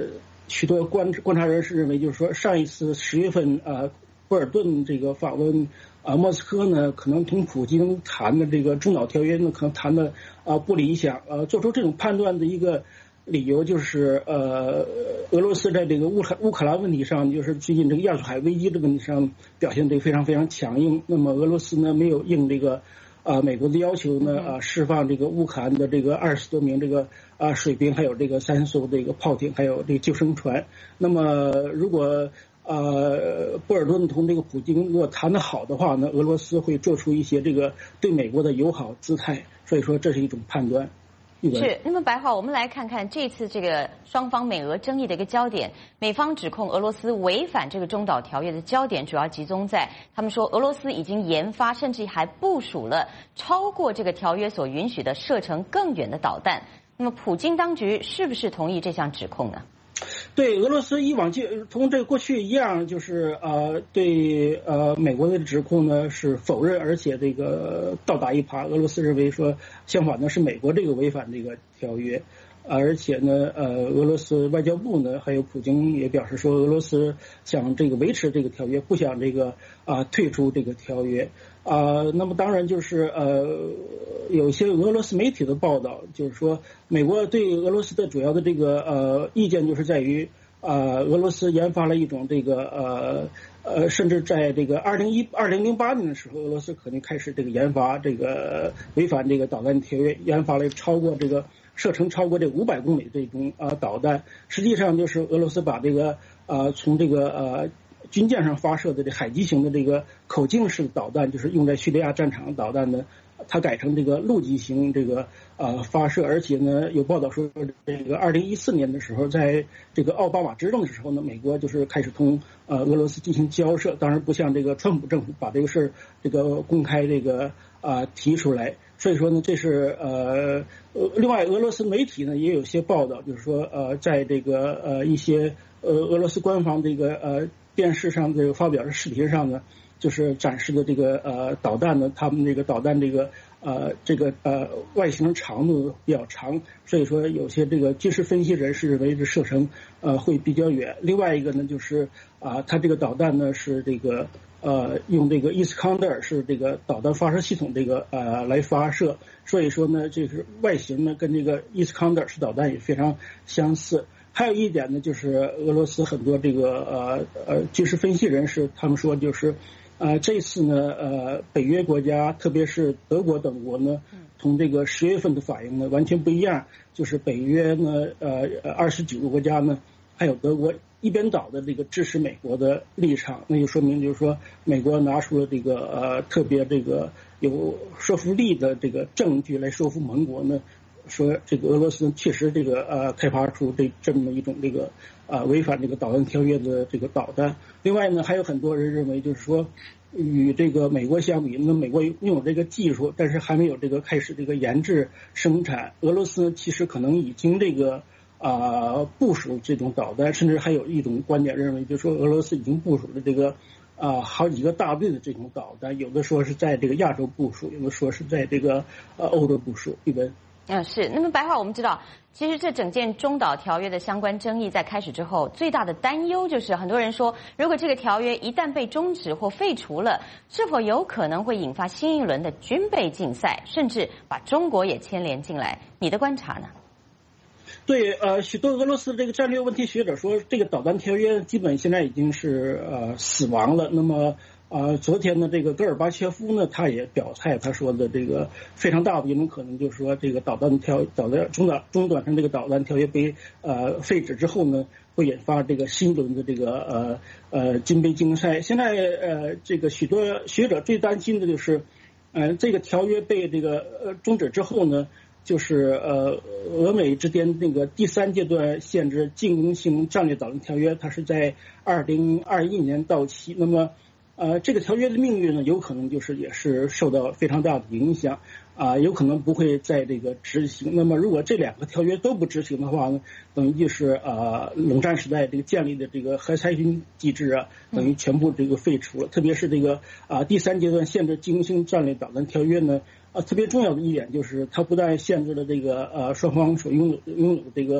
Speaker 4: 许多观观察人士认为，就是说上一次十月份呃波尔顿这个访问啊莫斯科呢，可能同普京谈的这个中导条约呢，可能谈的啊不理想。呃，做出这种判断的一个理由就是呃俄罗斯在这个乌克乌克兰问题上，就是最近这个亚速海危机的问题上表现得非常非常强硬。那么俄罗斯呢没有应这个啊、呃、美国的要求呢啊、呃、释放这个乌克兰的这个二十多名这个啊、呃、水兵，还有这个三艘这个炮艇，还有这个救生船。那么如果呃波尔顿同这个普京如果谈得好的话呢，俄罗斯会做出一些这个对美国的友好姿态，所以说这是一种判断。
Speaker 2: 是，那么白话，我们来看看这次这个双方美俄争议的一个焦点。美方指控俄罗斯违反这个中导条约的焦点主要集中在他们说俄罗斯已经研发甚至还部署了超过这个条约所允许的射程更远的导弹。那么普京当局是不是同意这项指控呢？
Speaker 4: 对，俄罗斯以往就同这个过去一样，就是呃对呃美国的指控呢是否认，而且这个倒打一耙。俄罗斯认为说，相反呢是美国这个违反这个条约，而且呢呃俄罗斯外交部呢还有普京也表示说，俄罗斯想这个维持这个条约，不想这个啊、呃、退出这个条约。啊、呃，那么当然就是呃，有一些俄罗斯媒体的报道，就是说美国对俄罗斯的主要的这个呃意见就是在于，呃，俄罗斯研发了一种这个呃呃，甚至在这个二零一二零零八年的时候，俄罗斯可能开始这个研发这个违反这个导弹条约，研发了超过这个射程超过这五百公里这种啊、呃、导弹。实际上就是俄罗斯把这个呃从这个呃。军舰上发射的这海基型的这个口径式导弹，就是用在叙利亚战场导弹呢，它改成这个陆基型这个呃发射，而且呢有报道说，这个二零一四年的时候，在这个奥巴马执政的时候呢，美国就是开始同呃俄罗斯进行交涉，当然不像这个川普政府把这个事这个公开这个啊、呃、提出来，所以说呢，这是呃呃另外俄罗斯媒体呢也有些报道，就是说呃在这个呃一些呃俄罗斯官方这个呃。电视上这个发表的视频上呢，就是展示的这个呃导弹呢，他们这个导弹这个呃这个呃外形长度比较长，所以说有些这个军事分析人士认为这射程呃会比较远。另外一个呢就是啊、呃，它这个导弹呢是这个呃用这个伊斯康德尔是这个导弹发射系统这个呃来发射，所以说呢这是外形呢跟这个伊斯康德尔式导弹也非常相似。还有一点呢，就是俄罗斯很多这个呃呃军事分析人士，他们说就是，呃这次呢呃北约国家，特别是德国等国呢，从这个十月份的反应呢完全不一样。就是北约呢呃二十九个国家呢，还有德国一边倒的这个支持美国的立场，那就说明就是说美国拿出了这个呃特别这个有说服力的这个证据来说服盟国呢。说这个俄罗斯确实这个呃开发出这这么一种这个呃违反这个导弹条约的这个导弹。另外呢，还有很多人认为就是说，与这个美国相比，那美国拥有这个技术，但是还没有这个开始这个研制生产。俄罗斯其实可能已经这个啊、呃、部署这种导弹，甚至还有一种观点认为，就是说俄罗斯已经部署了这个啊、呃、好几个大队的这种导弹，有的说是在这个亚洲部署，有的说是在这个呃欧洲部署，对吧？
Speaker 2: 嗯，是。那么白话我们知道，其实这整件中导条约的相关争议在开始之后，最大的担忧就是很多人说，如果这个条约一旦被终止或废除了，是否有可能会引发新一轮的军备竞赛，甚至把中国也牵连进来？你的观察呢？
Speaker 4: 对，呃，许多俄罗斯这个战略问题学者说，这个导弹条约基本现在已经是呃死亡了。那么呃，昨天呢，这个戈尔巴乔夫呢，他也表态，他说的这个非常大的一种可能就是说，这个导弹条导弹中短中短程这个导弹条约被呃废止之后呢，会引发这个新一轮的这个呃呃军备竞赛。现在呃，这个许多学者最担心的就是，呃，这个条约被这个呃终止之后呢，就是呃俄美之间那个第三阶段限制进攻性战略导弹条约，它是在二零二一年到期。那么呃，这个条约的命运呢，有可能就是也是受到非常大的影响啊、呃，有可能不会在这个执行。那么，如果这两个条约都不执行的话呢，等于就是呃冷战时代这个建立的这个核裁军机制啊，等于全部这个废除了。特别是这个啊、呃、第三阶段限制进攻性战略导弹条约呢，啊特别重要的一点就是它不但限制了这个呃双方所拥有拥有这个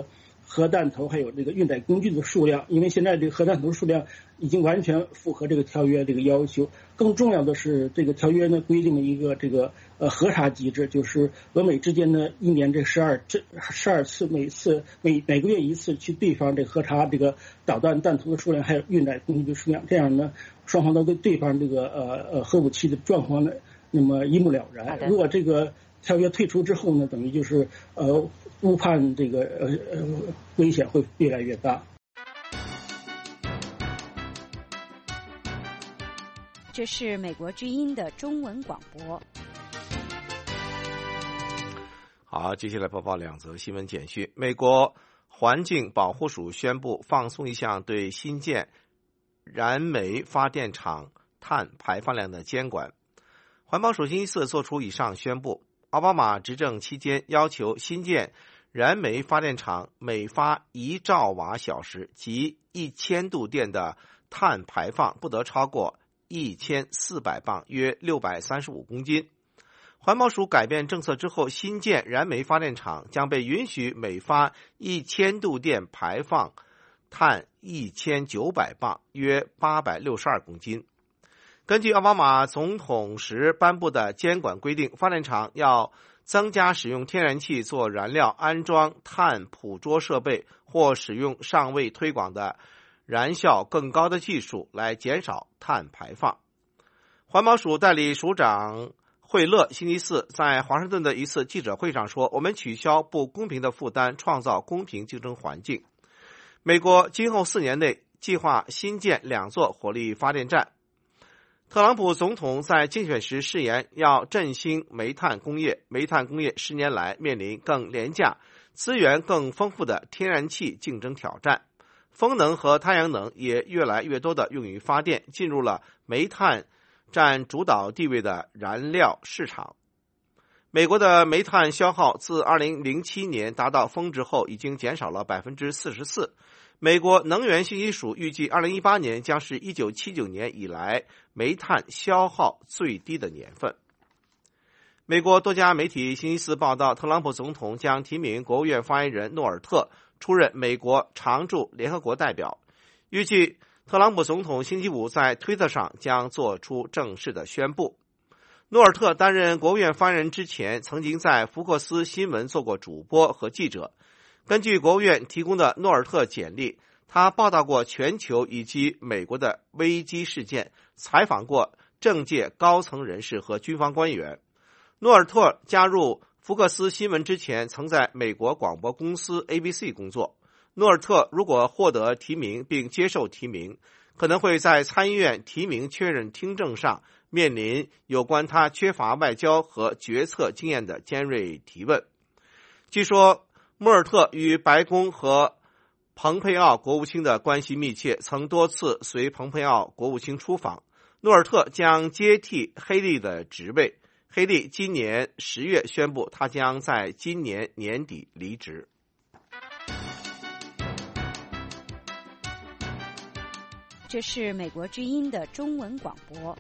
Speaker 4: 核弹头还有这个运载工具的数量，因为现在这个核弹头数量已经完全符合这个条约这个要求。更重要的是，这个条约呢规定了一个这个呃核查机制，就是俄美之间呢一年这十二这十二次，每次每每个月一次去对方这个核查这个导弹弹头的数量还有运载工具的数量，这样呢双方都对对方这个呃呃核武器的状况呢那么一目了然。如果这个条约退出之后呢，等于就是呃误判这个呃呃危险会越来越大。
Speaker 5: 这是美国之音的中文广播。
Speaker 3: 好，接下来播报两则新闻简讯。美国环境保护署宣布放松一项对新建燃煤发电厂碳排放量的监管。环保署星期四作出以上宣布。奥巴马执政期间要求新建燃煤发电厂每发一兆瓦小时及一千度电的碳排放不得超过一千四百磅，约六百三十五公斤。环保署改变政策之后，新建燃煤发电厂将被允许每发一千度电排放碳一千九百磅，约八百六十二公斤。根据奥巴马总统时颁布的监管规定，发电厂要增加使用天然气做燃料，安装碳捕捉设备或使用尚未推广的燃效更高的技术来减少碳排放。环保署代理署长惠勒星期四在华盛顿的一次记者会上说，我们取消不公平的负担，创造公平竞争环境。美国今后四年内计划新建两座火力发电站。特朗普总统在竞选时誓言要振兴煤炭工业，煤炭工业十年来面临更廉价、资源更丰富的天然气竞争挑战。风能和太阳能也越来越多的用于发电，进入了煤炭占主导地位的燃料市场。美国的煤炭消耗自二零零七年达到峰值后已经减少了 百分之四十四。美国能源信息署预计二零一八年将是一九七九年以来煤炭消耗最低的年份。美国多家媒体星期四报道，特朗普总统将提名国务院发言人诺尔特出任美国常驻联合国代表。预计特朗普总统星期五在推特上将做出正式的宣布。诺尔特担任国务院发言人之前，曾经在福克斯新闻做过主播和记者。根据国务院提供的诺尔特简历，他报道过全球以及美国的危机事件，采访过政界高层人士和军方官员。诺尔特加入福克斯新闻之前，曾在美国广播公司 A B C 工作。诺尔特如果获得提名并接受提名，可能会在参议院提名确认听证上面临有关他缺乏外交和决策经验的尖锐提问。据说莫尔特与白宫和蓬佩奥国务卿的关系密切，曾多次随蓬佩奥国务卿出访。诺尔特将接替黑利的职位。黑利今年十月宣布，他将在今年年底离职。
Speaker 5: 这是美国之音的中文广播。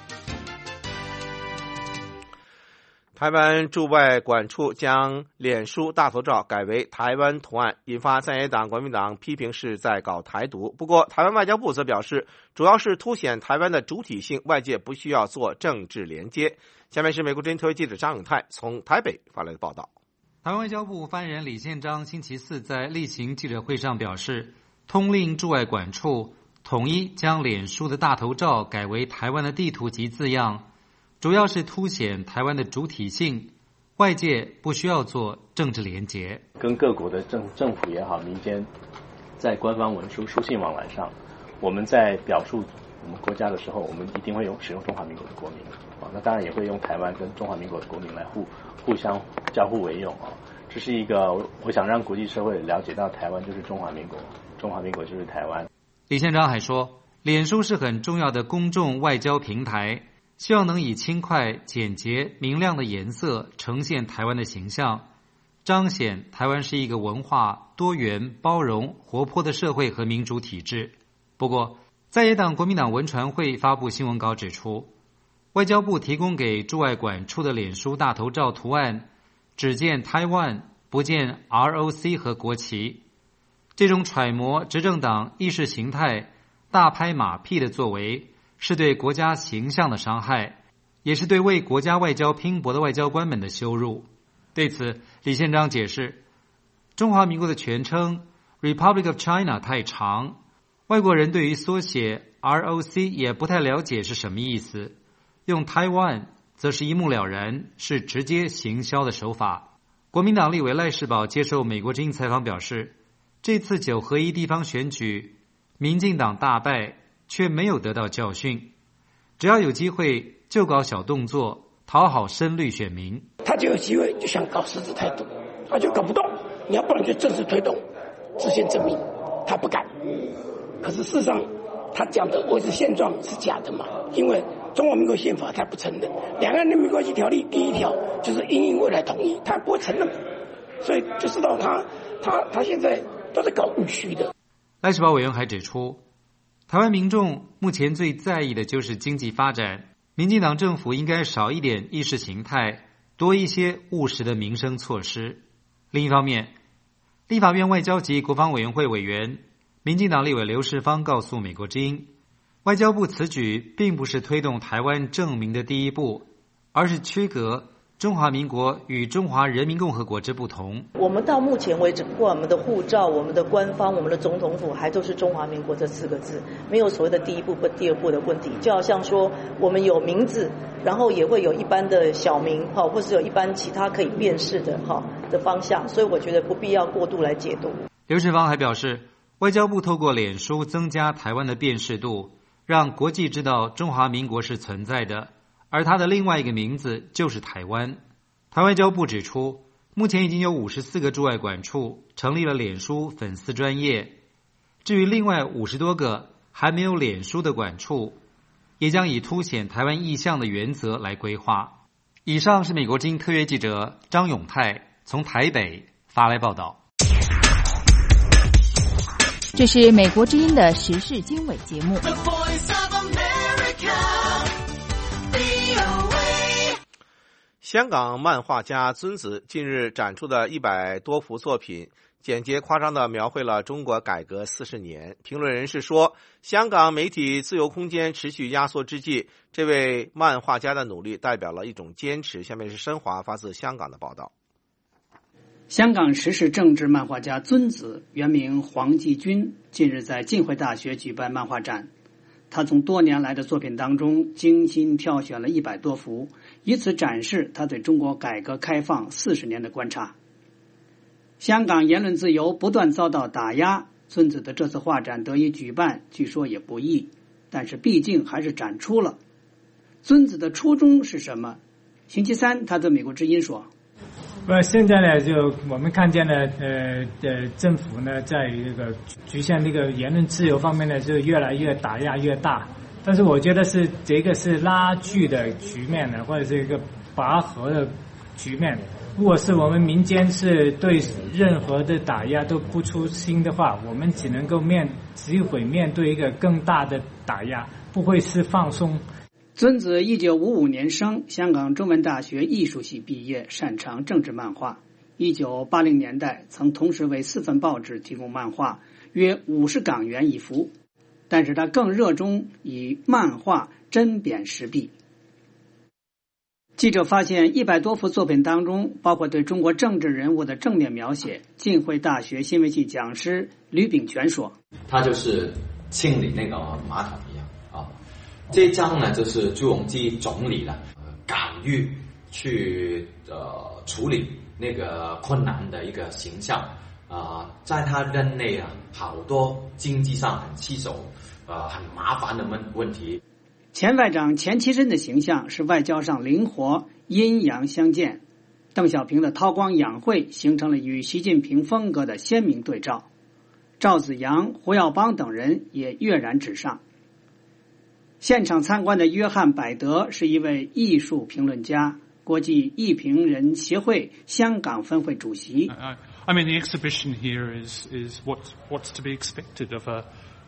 Speaker 3: 台湾驻外管处将脸书大头照改为台湾图案，引发在野党国民党批评是在搞台独。不过台湾外交部则表示，主要是凸显台湾的主体性，外界不需要做政治连接。下面是美国之音特约记者张永泰从台北发来的报道。
Speaker 22: 台湾外交部发言人李宪章星期四在例行记者会上表示，通令驻外管处统一将脸书的大头照改为台湾的地图及字样，主要是凸显台湾的主体性，外界不需要做政治连结。
Speaker 23: 跟各国的政政府也好，民间在官方文书书信往来上，我们在表述我们国家的时候，我们一定会用使用中华民国的国名啊，那当然也会用台湾跟中华民国的国名来互互相交互为用啊。这是一个我想让国际社会了解到，台湾就是中华民国，中华民国就是台湾。
Speaker 22: 李宪章还说，脸书是很重要的公众外交平台，希望能以轻快、简洁、明亮的颜色呈现台湾的形象，彰显台湾是一个文化多元、包容、活泼的社会和民主体制。不过，在野党国民党文传会发布新闻稿指出，外交部提供给驻外管处的脸书大头照图案只见台湾，不见 R O C 和国旗。 这种揣摩执政党意识形态、大拍马屁的作为，是对国家形象的伤害，也是对为国家外交拼搏的外交官们的羞辱。对此，李宪章解释，中华民国的全称 Republic of China 太长，外国人对于缩写 R O C 也不太了解是什么意思，用 Taiwan 则是一目了然，是直接行销的手法。国民党立委赖士葆接受美国之音采访表示，这次九合一地方选举，民进党大败，却没有得到教训，只要有机会就搞小动作，讨好深绿选民。
Speaker 7: 他就有机会就想搞实质态度，他就搞不动，你要不然就正式推动，直线证明，他不敢。可是事实上，他讲的维持现状是假的嘛？因为中华民国宪法他不承认，两岸人民关系条例第一条就是因应未来统一，他不会承认，所以就知道他他他现在都在搞务虚的。
Speaker 22: 赖士葆委员还指出，台湾民众目前最在意的就是经济发展，民进党政府应该少一点意识形态，多一些务实的民生措施。另一方面，立法院外交及国防委员会委员、民进党立委刘世芳告诉美国之音，外交部此举并不是推动台湾正名的第一步，而是区隔中华民国与中华人民共和国之不同。
Speaker 8: 我们到目前为止，不管我们的护照、我们的官方、我们的总统府，还都是中华民国这四个字，没有所谓的第一步或第二步的问题。就好像说，我们有名字，然后也会有一般的小名，哈，或是有一般其他可以辨识的，哈的方向。所以我觉得不必要过度来解读。
Speaker 22: 刘世芳还表示，外交部透过脸书增加台湾的辨识度，让国际知道中华民国是存在的。而它的另外一个名字就是台湾。台外交部指出，目前已经有五十四个驻外馆处成立了脸书粉丝专页，至于另外五十多个还没有脸书的馆处，也将以凸显台湾意向的原则来规划。以上是美国之音特约记者张永泰从台北发来报道。
Speaker 9: 这是美国之音的时事经纬节目。
Speaker 3: 香港漫画家尊子近日展出的一百多幅作品，简洁夸张地描绘了中国改革四十年。评论人士说，香港媒体自由空间持续压缩之际，这位漫画家的努力代表了一种坚持。下面是申华发自香港的报道。
Speaker 24: 香港时事政治漫画家尊子，原名黄继军，近日在浸会大学举办漫画展。他从多年来的作品当中精心挑选了一百多幅，以此展示他对中国改革开放四十年的观察。香港言论自由不断遭到打压，尊子的这次画展得以举办，据说也不易，但是毕竟还是展出了。尊子的初衷是什么？星期三他对美国之音说，
Speaker 25: 呃，现在呢，就我们看见了，呃呃，政府呢，在这个局限这个言论自由方面呢，就越来越打压越大。但是我觉得是这个是拉锯的局面呢，或者是一个拔河的局面。如果是我们民间是对任何的打压都不出心的话，我们只能够面只会面对一个更大的打压，不会是放松。
Speaker 24: 尊子一九五五年生，香港中文大学艺术系毕业，擅长政治漫画。一九八零年代曾同时为四份报纸提供漫画，约五十港元一幅。但是他更热衷以漫画针砭时弊。记者发现一百多幅作品当中，包括对中国政治人物的正面描写。浸会大学新闻系讲师吕炳全说，
Speaker 26: 他就是清理那个马桶一样啊。这一张呢，就是朱镕基总理呢，敢于去呃处理那个困难的一个形象啊、呃，在他任内啊，好多经济上很棘手、呃很麻烦的问问题。
Speaker 24: 前外长钱其琛的形象是外交上灵活，阴阳相间。邓小平的韬光养晦形成了与习近平风格的鲜明对照。赵紫阳、胡耀邦等人也跃然纸上。现场参观的约翰·百德是一位艺术评论家，国际艺评人协会香港分会主席。
Speaker 27: I mean, the exhibition here is is what what's to be expected of a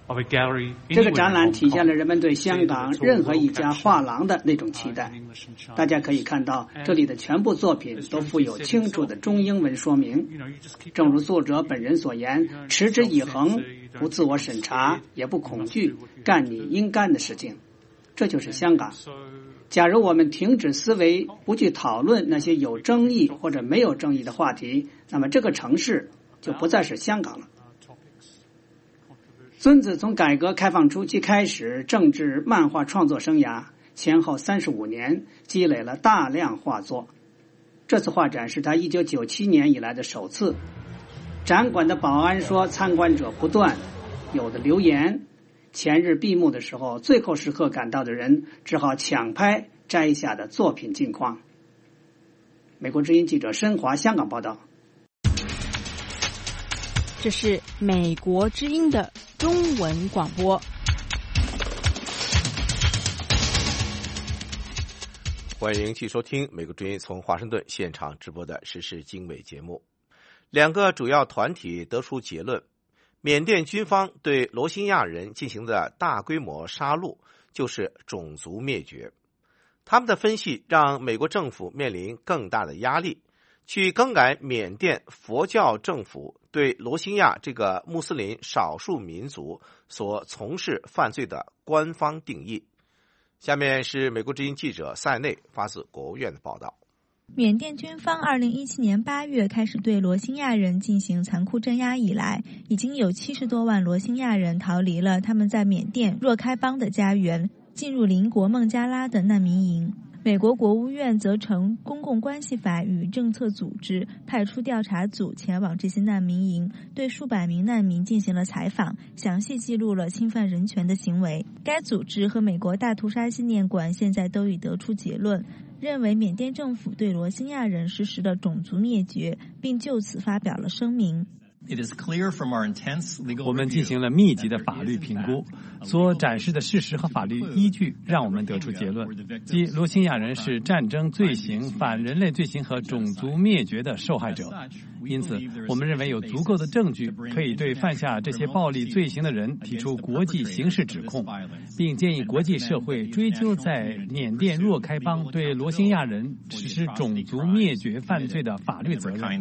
Speaker 24: 这个展览体现了人们对香港任何一家画廊的那种期待。大家可以看到，这里的全部作品都附有清楚的中英文说明。正如作者本人所言，持之以恒，不自我审查，也不恐惧，干你应干的事情。这就是香港。假如我们停止思维，不去讨论那些有争议或者没有争议的话题，那么这个城市就不再是香港了。孙子从改革开放初期开始政治漫画创作生涯，前后三十五年，积累了大量画作。这次画展是他一九九七年以来的首次。展馆的保安说，参观者不断，有的留言。前日闭幕的时候，最后时刻赶到的人只好抢拍摘下的作品近况。美国之音记者申华香港报道。
Speaker 9: 这是美国之音的中文广播。
Speaker 3: 欢迎继续收听美国之音从华盛顿现场直播的时事经纬节目。两个主要团体得出结论，缅甸军方对罗兴亚人进行的大规模杀戮就是种族灭绝。他们的分析让美国政府面临更大的压力，去更改缅甸佛教政府对罗兴亚这个穆斯林少数民族所从事犯罪的官方定义。下面是美国之音记者塞内发自国务院的报道。
Speaker 6: 缅甸军方二零一七年八月开始对罗兴亚人进行残酷镇压以来，已经有七十多万罗兴亚人逃离了他们在缅甸若开邦的家园，进入邻国孟加拉的难民营。美国国务院则乘公共关系法与政策组织派出调查组前往这些难民营，对数百名难民进行了采访，详细记录了侵犯人权的行为。该组织和美国大屠杀纪念馆现在都已得出结论，认为缅甸政府对罗兴亚人实施了种族灭绝，并就此发表了声明。
Speaker 10: 我们进行了密集的法律评估，所展示的事实和法律依据让我们得出结论，即罗兴亚人是战争罪行、反人类罪行和种族灭绝的受害者。因此，我们认为有足够的证据可以对犯下这些暴力罪行的人提出国际刑事指控，并建议国际社会追究在缅甸若开邦对罗兴亚人实施种族灭绝犯罪的法律责任。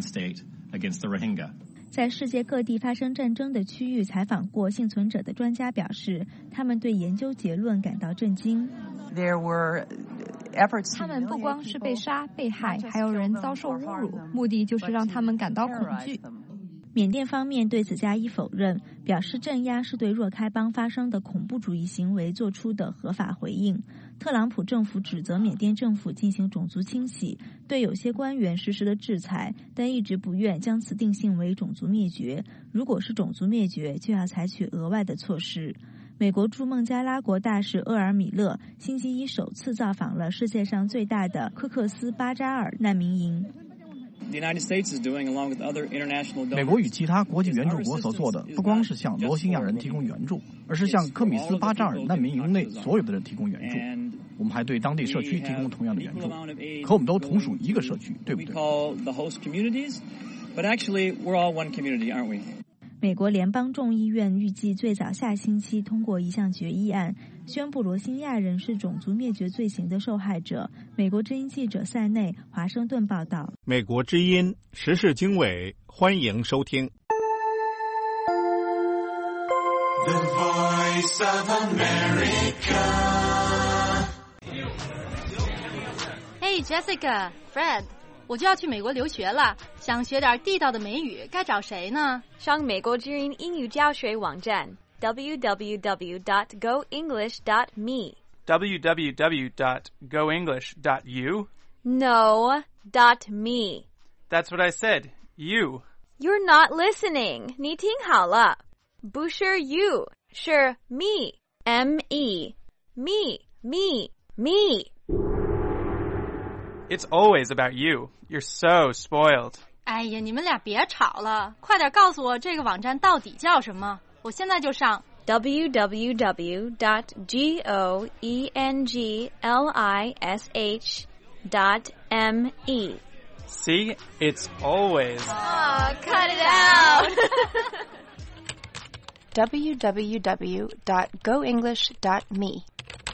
Speaker 6: 在世界各地发生战争的区域采访过幸存者的专家表示，他们对研究结论感到震惊。
Speaker 15: 他们不光是被杀、被害，还有人遭受侮辱，目的就是让他们感到恐惧。
Speaker 6: 缅甸方面对此加以否认，表示镇压是对若开邦发生的恐怖主义行为做出的合法回应。特朗普政府指责缅甸政府进行种族清洗，对有些官员实施了制裁，但一直不愿将此定性为种族灭绝。如果是种族灭绝，就要采取额外的措施。美国驻孟加拉国大使厄尔米勒星期一首次造访了世界上最大的科克斯巴扎尔难民营。
Speaker 16: 美国与其他国际援助国所做的，不光是向罗兴亚人提供援助，而是向科米斯巴扎尔难民营内所有的人提供援助。我们还对当地社区提供同样的援助，可我们都同属一个社区，对不对？
Speaker 6: 美国联邦众议院预计最早下星期通过一项决议案，宣布罗兴亚人是种族灭绝罪行的受害者。美国之音记者塞内华盛顿报道。
Speaker 11: 美国之音时事经纬，欢迎收听。
Speaker 17: The Voice of America.
Speaker 18: Hey Jessica, Fred.我就要去美国留学了，想学点地道的美语，该找谁呢？
Speaker 27: 上美国之音英语教学网站 double-u double-u double-u dot go english dot me
Speaker 28: double-u double-u double-u dot go english dot u
Speaker 27: No, dot me.
Speaker 28: That's what I said. You.
Speaker 27: You're not listening. 你听好了，不是 you， 是 me. M E. Me, me, me.It's
Speaker 28: always about you. You're so spoiled.
Speaker 18: 哎呀，你们俩别吵了，快点告诉我这个网站到底叫什么，我现在就上。
Speaker 27: double-u double-u double-u dot go english dot me.
Speaker 28: See, it's always.
Speaker 27: Oh, cut it out.
Speaker 1: w w w dot go english dot m e。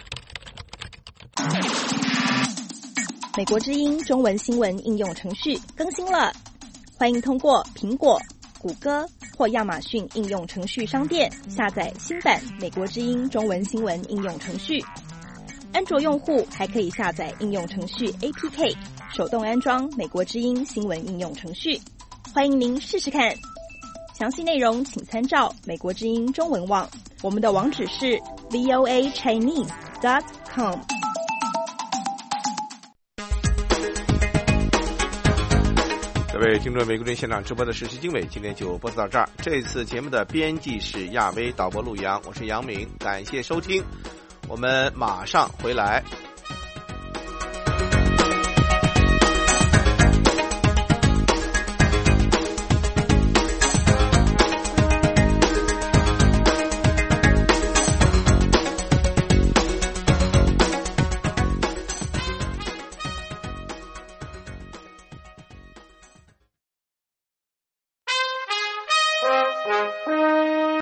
Speaker 2: 美国之音中文新闻应用程序更新了，欢迎通过苹果、谷歌或亚马逊应用程序商店下载新版美国之音中文新闻应用程序。安卓用户还可以下载应用程序 A P K， 手动安装美国之音新闻应用程序。欢迎您试试看。详细内容请参照美国之音中文网，我们的网址是 v o a chinese dot com。
Speaker 3: 各位听众，美国之音现场直播的实时经纬今天就播送到这儿。这次节目的编辑是亚威，导播陆阳，我是杨明，感谢收听，我们马上回来。